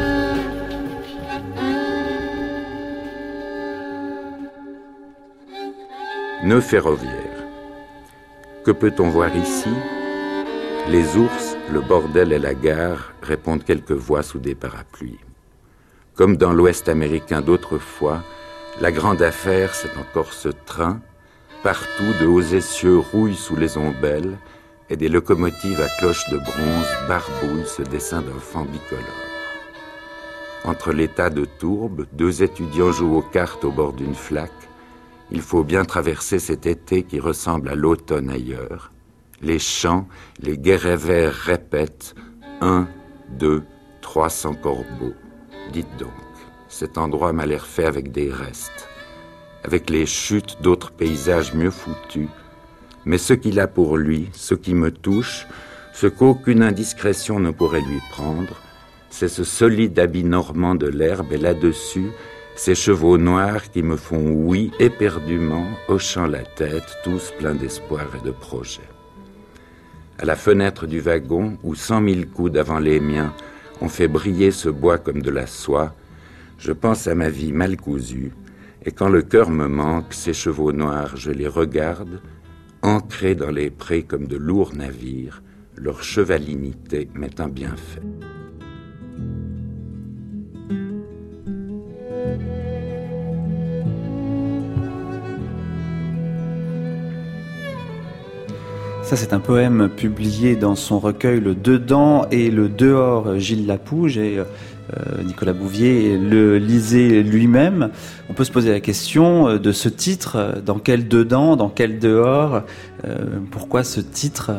Nœud ferroviaire. Que peut-on voir ici? Les ours, le bordel et la gare, répondent quelques voix sous des parapluies. Comme dans l'Ouest américain d'autrefois, la grande affaire, c'est encore ce train. Partout, de hauts essieux rouillent sous les ombelles, et des locomotives à cloches de bronze barbouillent ce dessin d'enfant bicolore. Entre les tas de tourbes, deux étudiants jouent aux cartes au bord d'une flaque. Il faut bien traverser cet été qui ressemble à l'automne ailleurs. Les chants, les guérets verts répètent « Un, deux, trois cents corbeaux ». Dites donc, cet endroit m'a l'air fait avec des restes, avec les chutes d'autres paysages mieux foutus. Mais ce qu'il a pour lui, ce qui me touche, ce qu'aucune indiscrétion ne pourrait lui prendre, c'est ce solide habit normand de l'herbe et là-dessus, ces chevaux noirs qui me font oui éperdument, hochant la tête, tous pleins d'espoir et de projets. À la fenêtre du wagon, où cent mille coudes avant les miens ont fait briller ce bois comme de la soie, je pense à ma vie mal cousue, et quand le cœur me manque, ces chevaux noirs, je les regarde, ancrés dans les prés comme de lourds navires, leur chevalinité m'est un bienfait. Ça, c'est un poème publié dans son recueil Le Dedans et le Dehors, Gilles Lapouge, et euh, Nicolas Bouvier le lisait lui-même. On peut se poser la question de ce titre, dans quel dedans, dans quel dehors, euh, pourquoi ce titre?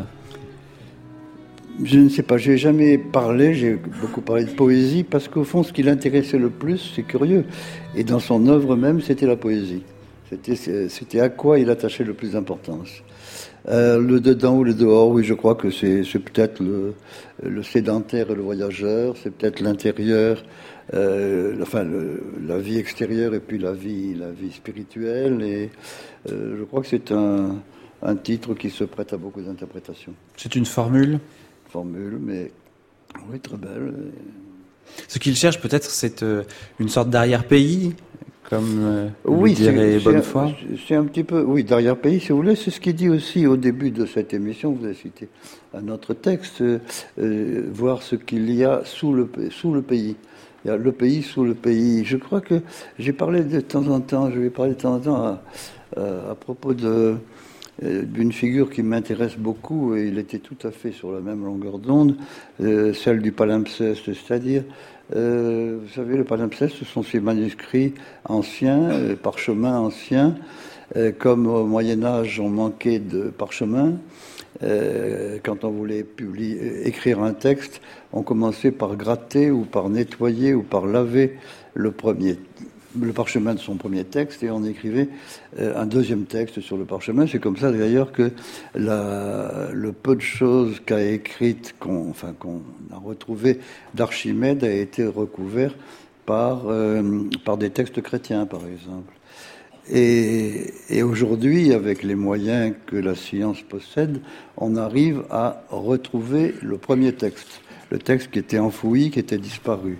Je ne sais pas, j'ai jamais parlé, j'ai beaucoup parlé de poésie, parce qu'au fond, ce qui l'intéressait le plus, c'est curieux, et dans son œuvre même, c'était la poésie. C'était, c'était à quoi il attachait le plus d'importance. Euh, le dedans ou le dehors, oui, je crois que c'est, c'est peut-être le, le sédentaire et le voyageur, c'est peut-être l'intérieur, euh, enfin le, la vie extérieure et puis la vie, la vie spirituelle. Et euh, je crois que c'est un, un titre qui se prête à beaucoup d'interprétations. C'est une formule Formule, mais oui, très belle. Ce qu'il cherche peut-être, c'est euh, une sorte d'arrière-pays, comme euh, oui, dirait c'est, Bonnefoy. C'est, c'est un petit peu, oui, d'arrière-pays, si vous voulez. C'est ce qu'il dit aussi au début de cette émission. Vous avez cité un autre texte, euh, euh, voir ce qu'il y a sous le, sous le pays. Il y a le pays sous le pays. Je crois que j'ai parlé de temps en temps, je vais parler de temps en temps à, à, à propos de, euh, d'une figure qui m'intéresse beaucoup, et il était tout à fait sur la même longueur d'onde, euh, celle du palimpseste, c'est-à-dire Euh, vous savez, le palimpseste, ce sont ces manuscrits anciens, euh, parchemins anciens. Euh, comme au Moyen-Âge, on manquait de parchemins. Euh, quand on voulait publier, écrire un texte, on commençait par gratter ou par nettoyer ou par laver le premier le parchemin de son premier texte, et on écrivait euh, un deuxième texte sur le parchemin. C'est comme ça d'ailleurs que la, le peu de choses qu'a écrite, qu'on, enfin, qu'on a retrouvé d'Archimède a été recouvert par, euh, par des textes chrétiens, par exemple. Et, et aujourd'hui, avec les moyens que la science possède, on arrive à retrouver le premier texte, le texte qui était enfoui, qui était disparu.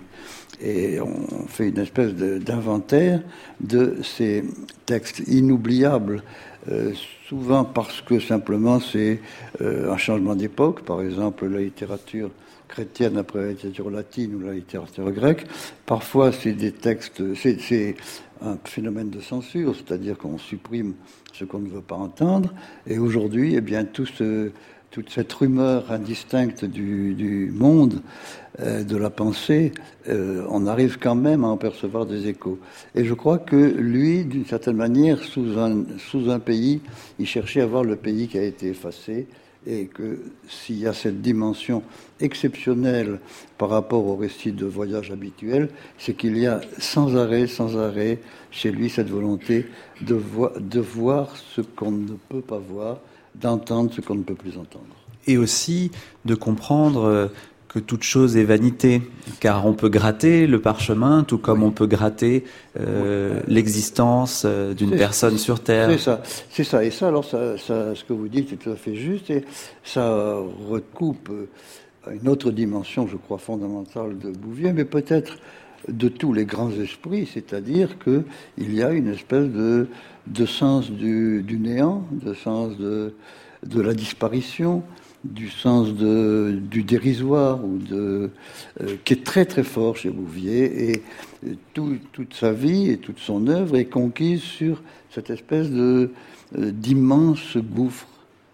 Et on fait une espèce de, d'inventaire de ces textes inoubliables, euh, souvent parce que simplement c'est euh, un changement d'époque, par exemple la littérature chrétienne après la littérature latine ou la littérature grecque. Parfois c'est des textes, c'est, c'est un phénomène de censure, c'est-à-dire qu'on supprime ce qu'on ne veut pas entendre. Et aujourd'hui, eh bien, tout ce, toute cette rumeur indistincte du, du monde, euh, de la pensée, euh, on arrive quand même à en percevoir des échos. Et je crois que lui, d'une certaine manière, sous un, sous un pays, il cherchait à voir le pays qui a été effacé, et que s'il y a cette dimension exceptionnelle par rapport au récit de voyage habituel, c'est qu'il y a sans arrêt, sans arrêt, chez lui, cette volonté de, vo- de voir ce qu'on ne peut pas voir, d'entendre ce qu'on ne peut plus entendre. Et aussi de comprendre que toute chose est vanité, car on peut gratter le parchemin, tout comme oui. on peut gratter euh, oui. l'existence d'une c'est, personne sur Terre. C'est ça, c'est ça. Et ça, alors, ça, ça, ce que vous dites est tout à fait juste, et ça recoupe une autre dimension, je crois, fondamentale de Bouvier, mais peut-être de tous les grands esprits, c'est-à-dire qu'il y a une espèce de, de sens du, du néant, de sens de, de la disparition, du sens de, du dérisoire, ou de, euh, qui est très très fort chez Bouvier, et tout, toute sa vie et toute son œuvre est conquise sur cette espèce de, euh, d'immense gouffre.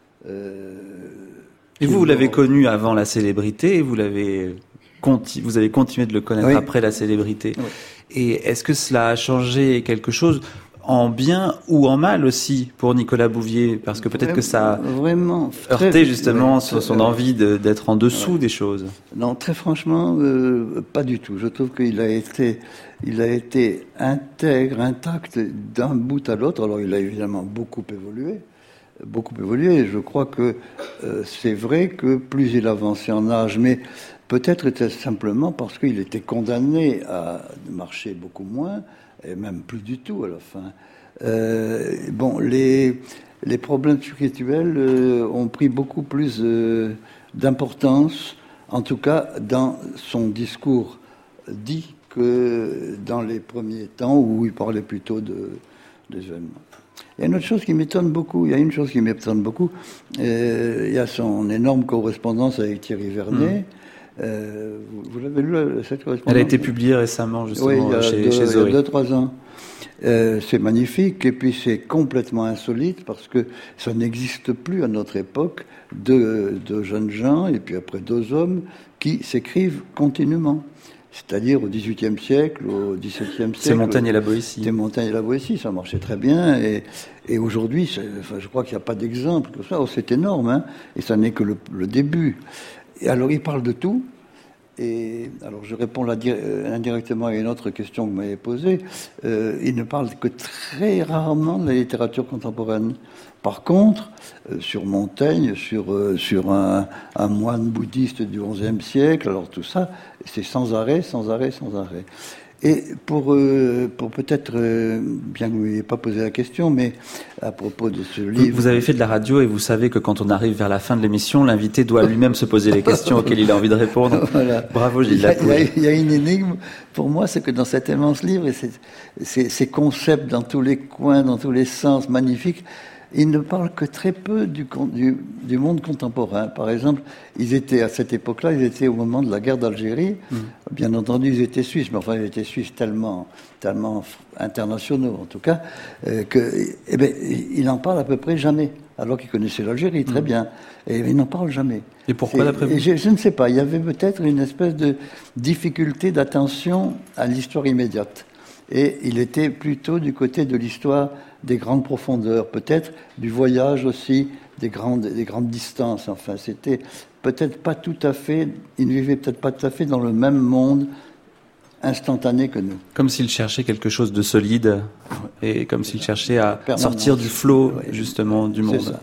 Euh, et vous, vous l'avez connu avant la célébrité, et vous l'avez conti- vous avez continué de le connaître oui. après la célébrité. Oui. Et est-ce que cela a changé quelque chose en bien ou en mal aussi pour Nicolas Bouvier, parce que peut-être vraiment, que ça a vraiment, heurté très, justement ouais, sur son euh, envie de, d'être en dessous ouais. des choses. Non, très franchement, euh, pas du tout. Je trouve qu'il a été, il a été intègre, intact d'un bout à l'autre. Alors il a évidemment beaucoup évolué, beaucoup évolué. Je crois que euh, c'est vrai que plus il avançait en âge, mais peut-être était simplement parce qu'il était condamné à marcher beaucoup moins, et même plus du tout à la fin. Euh, bon, les, les problèmes spirituels euh, ont pris beaucoup plus euh, d'importance, en tout cas dans son discours dit, que dans les premiers temps où il parlait plutôt de, des événements. Il y a une autre chose qui m'étonne beaucoup, il y a une chose qui m'étonne beaucoup, euh, il y a son énorme correspondance avec Thierry Vernet. Mmh. Euh, vous, vous l'avez lu, cette correspondance ? Elle a été publiée récemment, justement, oui, il y a chez, deux, chez Zoé. Il y a deux, trois ans. Euh, c'est magnifique, et puis c'est complètement insolite, parce que ça n'existe plus à notre époque de, de jeunes gens, et puis après deux hommes, qui s'écrivent continuellement. C'est-à-dire au dix-huitième siècle, au dix-septième siècle. C'est Montaigne et la Boétie. C'est Montaigne et la Boétie, ça marchait très bien. Et, et aujourd'hui, enfin, je crois qu'il n'y a pas d'exemple que ça. Oh, c'est énorme, hein, et ça n'est que le, le début. Et alors, il parle de tout. Et alors, je réponds là, euh, indirectement à une autre question que vous m'avez posée. Euh, il ne parle que très rarement de la littérature contemporaine. Par contre, euh, sur Montaigne, sur, euh, sur un, un moine bouddhiste du onzième siècle, alors tout ça, c'est sans arrêt, sans arrêt, sans arrêt. Et pour, euh, pour peut-être, euh, bien que vous n'ayez pas posé la question, mais à propos de ce livre... Vous avez fait de la radio et vous savez que quand on arrive vers la fin de l'émission, l'invité doit lui-même se poser les questions auxquelles il a envie de répondre. Voilà. Bravo Gilles Lapouille. Il y a une énigme, pour moi, c'est que dans cet immense livre, et ces, ces, ces concepts dans tous les coins, dans tous les sens magnifiques, ils ne parlent que très peu du, du, du monde contemporain. Par exemple, ils étaient à cette époque-là, ils étaient au moment de la guerre d'Algérie. Mmh. Bien entendu, ils étaient suisses, mais enfin, ils étaient suisses tellement, tellement internationaux, en tout cas, euh, que, eh ben, il n'en parle à peu près jamais. Alors qu'il connaissait l'Algérie très mmh. bien, et il n'en parle jamais. Et pourquoi, d'après vous ? je, je ne sais pas. Il y avait peut-être une espèce de difficulté d'attention à l'histoire immédiate. Et il était plutôt du côté de l'histoire des grandes profondeurs, peut-être du voyage aussi, des grandes, des grandes distances. Enfin, c'était peut-être pas tout à fait, il ne vivait peut-être pas tout à fait dans le même monde instantané que nous. Comme s'il cherchait quelque chose de solide, et comme s'il cherchait à sortir du flot, ouais, justement, du monde. C'est ça.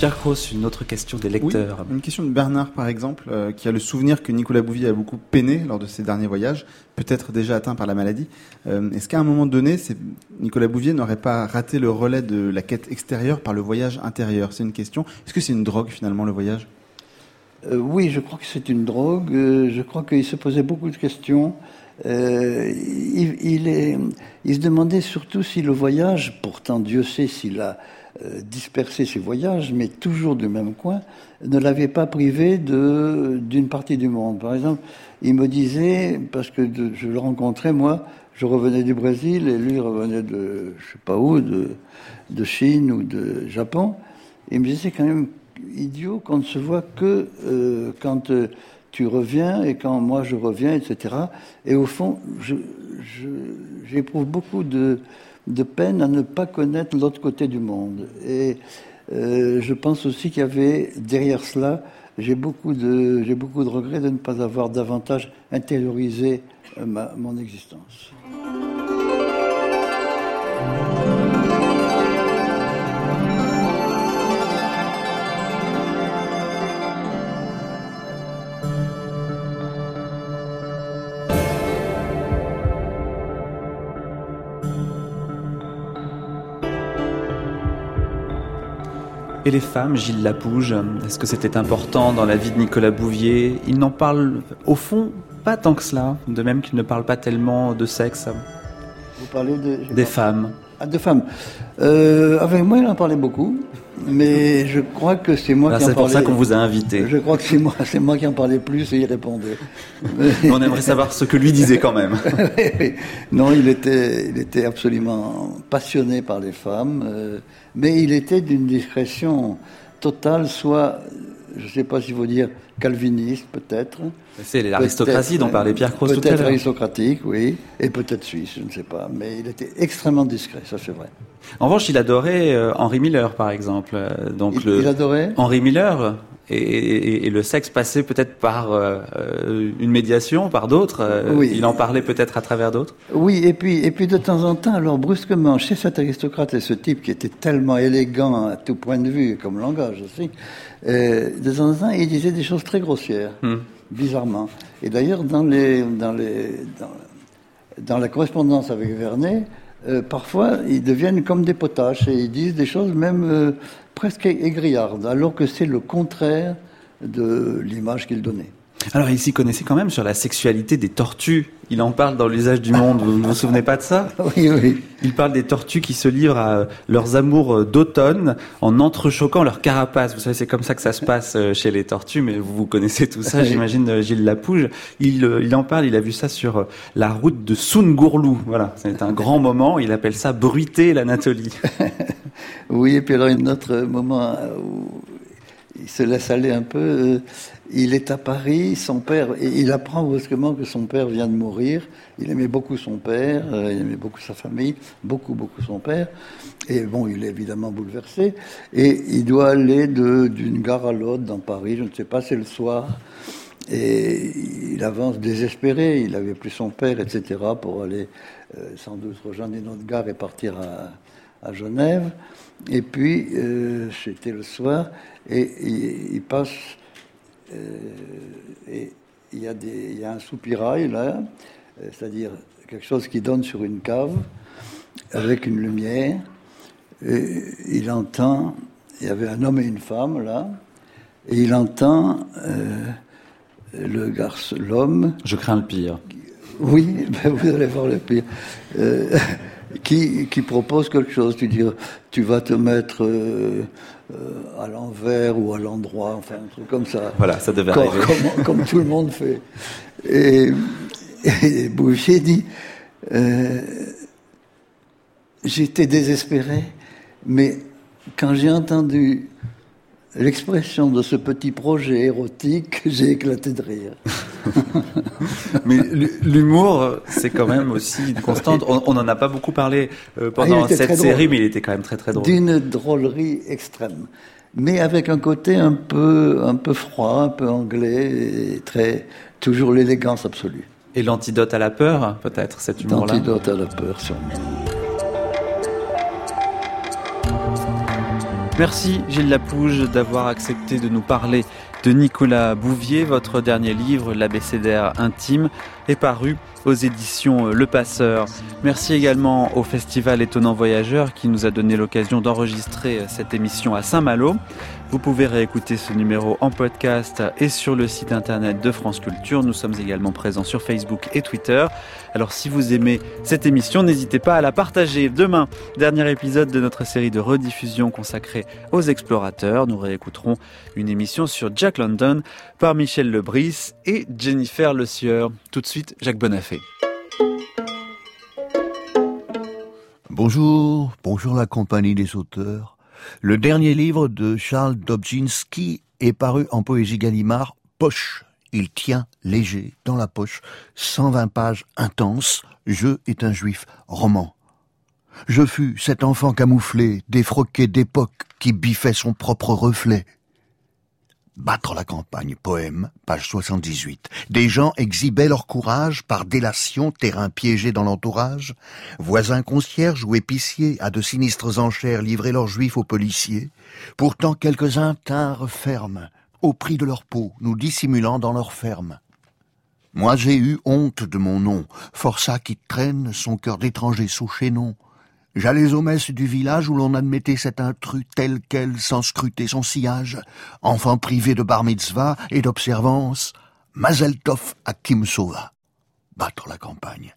Pierre Cros, une autre question des lecteurs. Oui, une question de Bernard, par exemple, euh, qui a le souvenir que Nicolas Bouvier a beaucoup peiné lors de ses derniers voyages, peut-être déjà atteint par la maladie. Euh, est-ce qu'à un moment donné, c'est... Nicolas Bouvier n'aurait pas raté le relais de la quête extérieure par le voyage intérieur? C'est une question. Est-ce que c'est une drogue, finalement, le voyage? euh, Oui, je crois que c'est une drogue. Euh, je crois qu'il se posait beaucoup de questions. Euh, il, il, est, il se demandait surtout si le voyage, pourtant Dieu sait s'il a euh, dispersé ses voyages, mais toujours du même coin, ne l'avait pas privé de, d'une partie du monde. Par exemple, il me disait, parce que de, je le rencontrais, moi, je revenais du Brésil et lui revenait de, je sais pas où, de, de Chine ou de Japon. Il me disait, c'est quand même idiot qu'on ne se voit que euh, quand... Euh, tu reviens, et quand moi je reviens, et cetera. Et au fond, je, je, j'éprouve beaucoup de, de peine à ne pas connaître l'autre côté du monde. Et euh, je pense aussi qu'il y avait, derrière cela, j'ai beaucoup de, j'ai beaucoup de regrets de ne pas avoir davantage intériorisé euh, ma, mon existence. Et les femmes, Gilles Lapouge, est-ce que c'était important dans la vie de Nicolas Bouvier? Il n'en parle, au fond, pas tant que cela, de même qu'il ne parle pas tellement de sexe. Vous parlez de... Des pas... femmes. Ah, de femmes. Euh, avec moi, il en parlait beaucoup, mais je crois que c'est moi Là, qui en parlais... parlais... C'est pour ça qu'on vous a invité. Je crois que c'est moi, c'est moi qui en parlais plus et il répondait. On aimerait savoir ce que lui disait quand même. Non, il était, il était absolument passionné par les femmes, euh, mais il était d'une discrétion totale, soit, je ne sais pas s'il faut dire calviniste, peut-être. C'est l'aristocratie dont parlait Pierre Cros tout à l'heure. Peut-être aristocratique, oui, et peut-être suisse, je ne sais pas. Mais il était extrêmement discret, ça c'est vrai. En revanche, il adorait euh, Henri Miller, par exemple. Donc il, le... il adorait Henri Miller. Et, et, et le sexe passait peut-être par euh, une médiation, par d'autres. Euh, oui. Il en parlait peut-être à travers d'autres. Oui, et puis, et puis de temps en temps, alors brusquement, chez cet aristocrate et ce type qui était tellement élégant à tout point de vue, comme langage aussi, euh, de temps en temps, il disait des choses très grossières, hmm. bizarrement. Et d'ailleurs, dans les, dans les, dans, dans la correspondance avec Vernet, euh, parfois, ils deviennent comme des potaches et ils disent des choses même euh, presque aigriardes, alors que c'est le contraire de l'image qu'il donnait. Alors, il s'y connaissait quand même sur la sexualité des tortues. Il en parle dans l'usage du monde. Vous ne vous souvenez pas de ça? Oui, oui. Il parle des tortues qui se livrent à leurs amours d'automne en entrechoquant leur carapace. Vous savez, c'est comme ça que ça se passe chez les tortues, mais vous connaissez tout ça, j'imagine, Gilles Lapouge. Il, il en parle, il a vu ça sur la route de Soungourlou. Voilà, c'est un grand moment. Il appelle ça bruiter l'Anatolie. Oui, et puis alors, un autre moment où il se laisse aller un peu... Il est à Paris, son père, et il apprend brusquement que son père vient de mourir. Il aimait beaucoup son père, euh, il aimait beaucoup sa famille, beaucoup, beaucoup son père. Et bon, il est évidemment bouleversé. Et il doit aller de, d'une gare à l'autre dans Paris, je ne sais pas, c'est le soir. Et il avance désespéré, il n'avait plus son père, et cetera, pour aller euh, sans doute rejoindre une autre gare et partir à, à Genève. Et puis, euh, c'était le soir, et il, il passe... Euh, et il y a des, il y a un soupirail là, euh, c'est-à-dire quelque chose qui donne sur une cave avec une lumière. Et il entend, il y avait un homme et une femme là, et il entend euh, le garçon, l'homme. Je crains le pire. Oui, ben vous allez voir le pire. Euh, qui, qui propose quelque chose, tu dis, tu vas te mettre euh, euh, à l'envers ou à l'endroit, enfin un truc comme ça. Voilà, ça devait comme, arriver. Comme, comme tout le monde fait. Et, et Bouvier dit, euh, j'étais désespéré, mais quand j'ai entendu l'expression de ce petit projet érotique, j'ai éclaté de rire. Mais l'humour, c'est quand même aussi une constante. On n'en a pas beaucoup parlé euh, pendant ah, cette série, mais il était quand même très très drôle. D'une drôlerie extrême, mais avec un côté un peu, un peu froid, un peu anglais, et très, toujours l'élégance absolue. Et l'antidote à la peur, peut-être, cet humour-là. L'antidote à la peur, sûrement. Merci Gilles Lapouge d'avoir accepté de nous parler de Nicolas Bouvier. Votre dernier livre, L'Abécédaire intime, est paru aux éditions Le Passeur. Merci également au Festival Étonnant Voyageur qui nous a donné l'occasion d'enregistrer cette émission à Saint-Malo. Vous pouvez réécouter ce numéro en podcast et sur le site internet de France Culture. Nous sommes également présents sur Facebook et Twitter. Alors si vous aimez cette émission, n'hésitez pas à la partager. Demain, dernier épisode de notre série de rediffusion consacrée aux explorateurs. Nous réécouterons une émission sur Jack London par Michel Lebris et Jennifer Le Sieur. Tout de suite, Jacques Bonafé. Bonjour, bonjour la compagnie des auteurs. Le dernier livre de Charles Dobzhinsky est paru en poésie Gallimard, Poche. Il tient léger dans la poche, cent vingt pages intenses, Je est un juif, roman. Je fus cet enfant camouflé, défroqué d'époque, qui biffait son propre reflet. Battre la campagne, poème, page soixante-dix-huit. Des gens exhibaient leur courage par délation, terrain piégé dans l'entourage. Voisins concierges ou épiciers, à de sinistres enchères, livraient leurs juifs aux policiers. Pourtant quelques-uns tinrent ferme, au prix de leur peau, nous dissimulant dans leur ferme. Moi j'ai eu honte de mon nom, forçat qui traîne son cœur d'étranger sous chaînon. J'allais aux messes du village où l'on admettait cet intrus tel quel sans scruter son sillage. Enfant privé de bar mitzvah et d'observance, Mazel Tov à Kim Sova. Battre la campagne.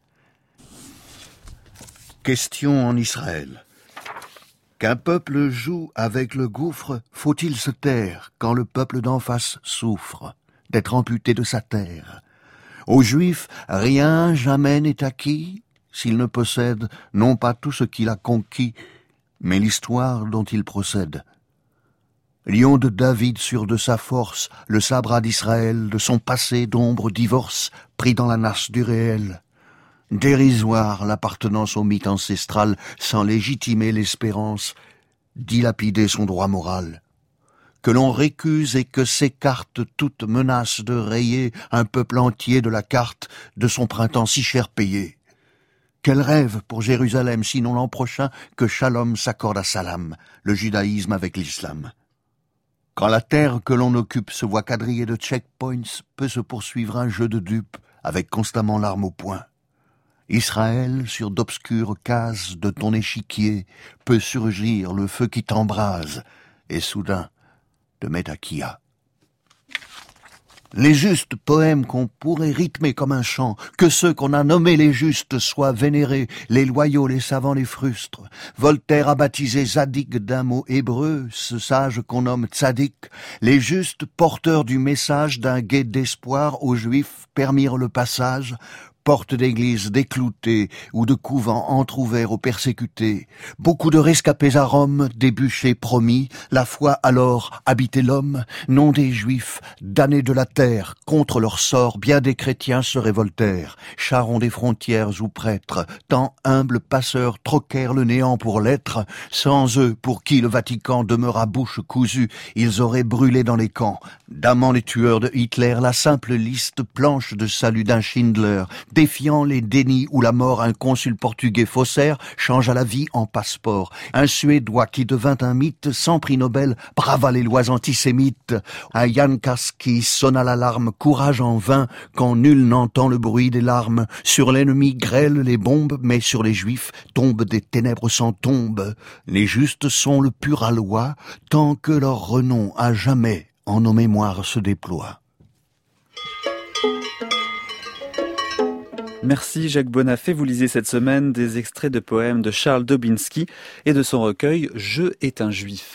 Question en Israël. Qu'un peuple joue avec le gouffre, faut-il se taire quand le peuple d'en face souffre d'être amputé de sa terre? Aux Juifs, rien jamais n'est acquis, s'il ne possède non pas tout ce qu'il a conquis, mais l'histoire dont il procède. Lion de David sûr de sa force, le sabre d'Israël, de son passé d'ombre divorce, pris dans la nasse du réel. Dérisoire l'appartenance au mythe ancestral, sans légitimer l'espérance, dilapider son droit moral. Que l'on récuse et que s'écarte toute menace de rayer un peuple entier de la carte de son printemps si cher payé. Quel rêve pour Jérusalem, sinon l'an prochain, que Shalom s'accorde à Salam, le judaïsme avec l'islam. Quand la terre que l'on occupe se voit quadrillée de checkpoints, peut se poursuivre un jeu de dupes, avec constamment l'arme au poing. Israël, sur d'obscures cases de ton échiquier, peut surgir le feu qui t'embrase, et soudain te met à Kia. Les justes poèmes qu'on pourrait rythmer comme un chant, que ceux qu'on a nommés les justes soient vénérés, les loyaux, les savants les frustres. Voltaire a baptisé Zadik d'un mot hébreu, ce sage qu'on nomme Tzadik. Les justes porteurs du message d'un guet d'espoir aux juifs permirent le passage, portes d'églises décloutées ou de couvents entr'ouverts aux persécutés. Beaucoup de rescapés à Rome, des bûchers promis, la foi alors habitait l'homme, non des juifs, damnés de la terre, contre leur sort, bien des chrétiens se révoltèrent, charrons des frontières ou prêtres, tant humbles passeurs troquèrent le néant pour l'être, sans eux, pour qui le Vatican demeura bouche cousue, ils auraient brûlé dans les camps, damnant les tueurs de Hitler, la simple liste planche de salut d'un Schindler, défiant les dénis où la mort un consul portugais faussaire changea la vie en passeport. Un Suédois qui devint un mythe sans prix Nobel brava les lois antisémites. Un Jan Karski sonna l'alarme, courage en vain quand nul n'entend le bruit des larmes. Sur l'ennemi grêlent les bombes, mais sur les juifs tombent des ténèbres sans tombe. Les justes sont le pur à loi, tant que leur renom à jamais en nos mémoires se déploie. Merci Jacques Bonafé. Vous lisez cette semaine des extraits de poèmes de Charles Dobzhinsky et de son recueil « Je est un juif ».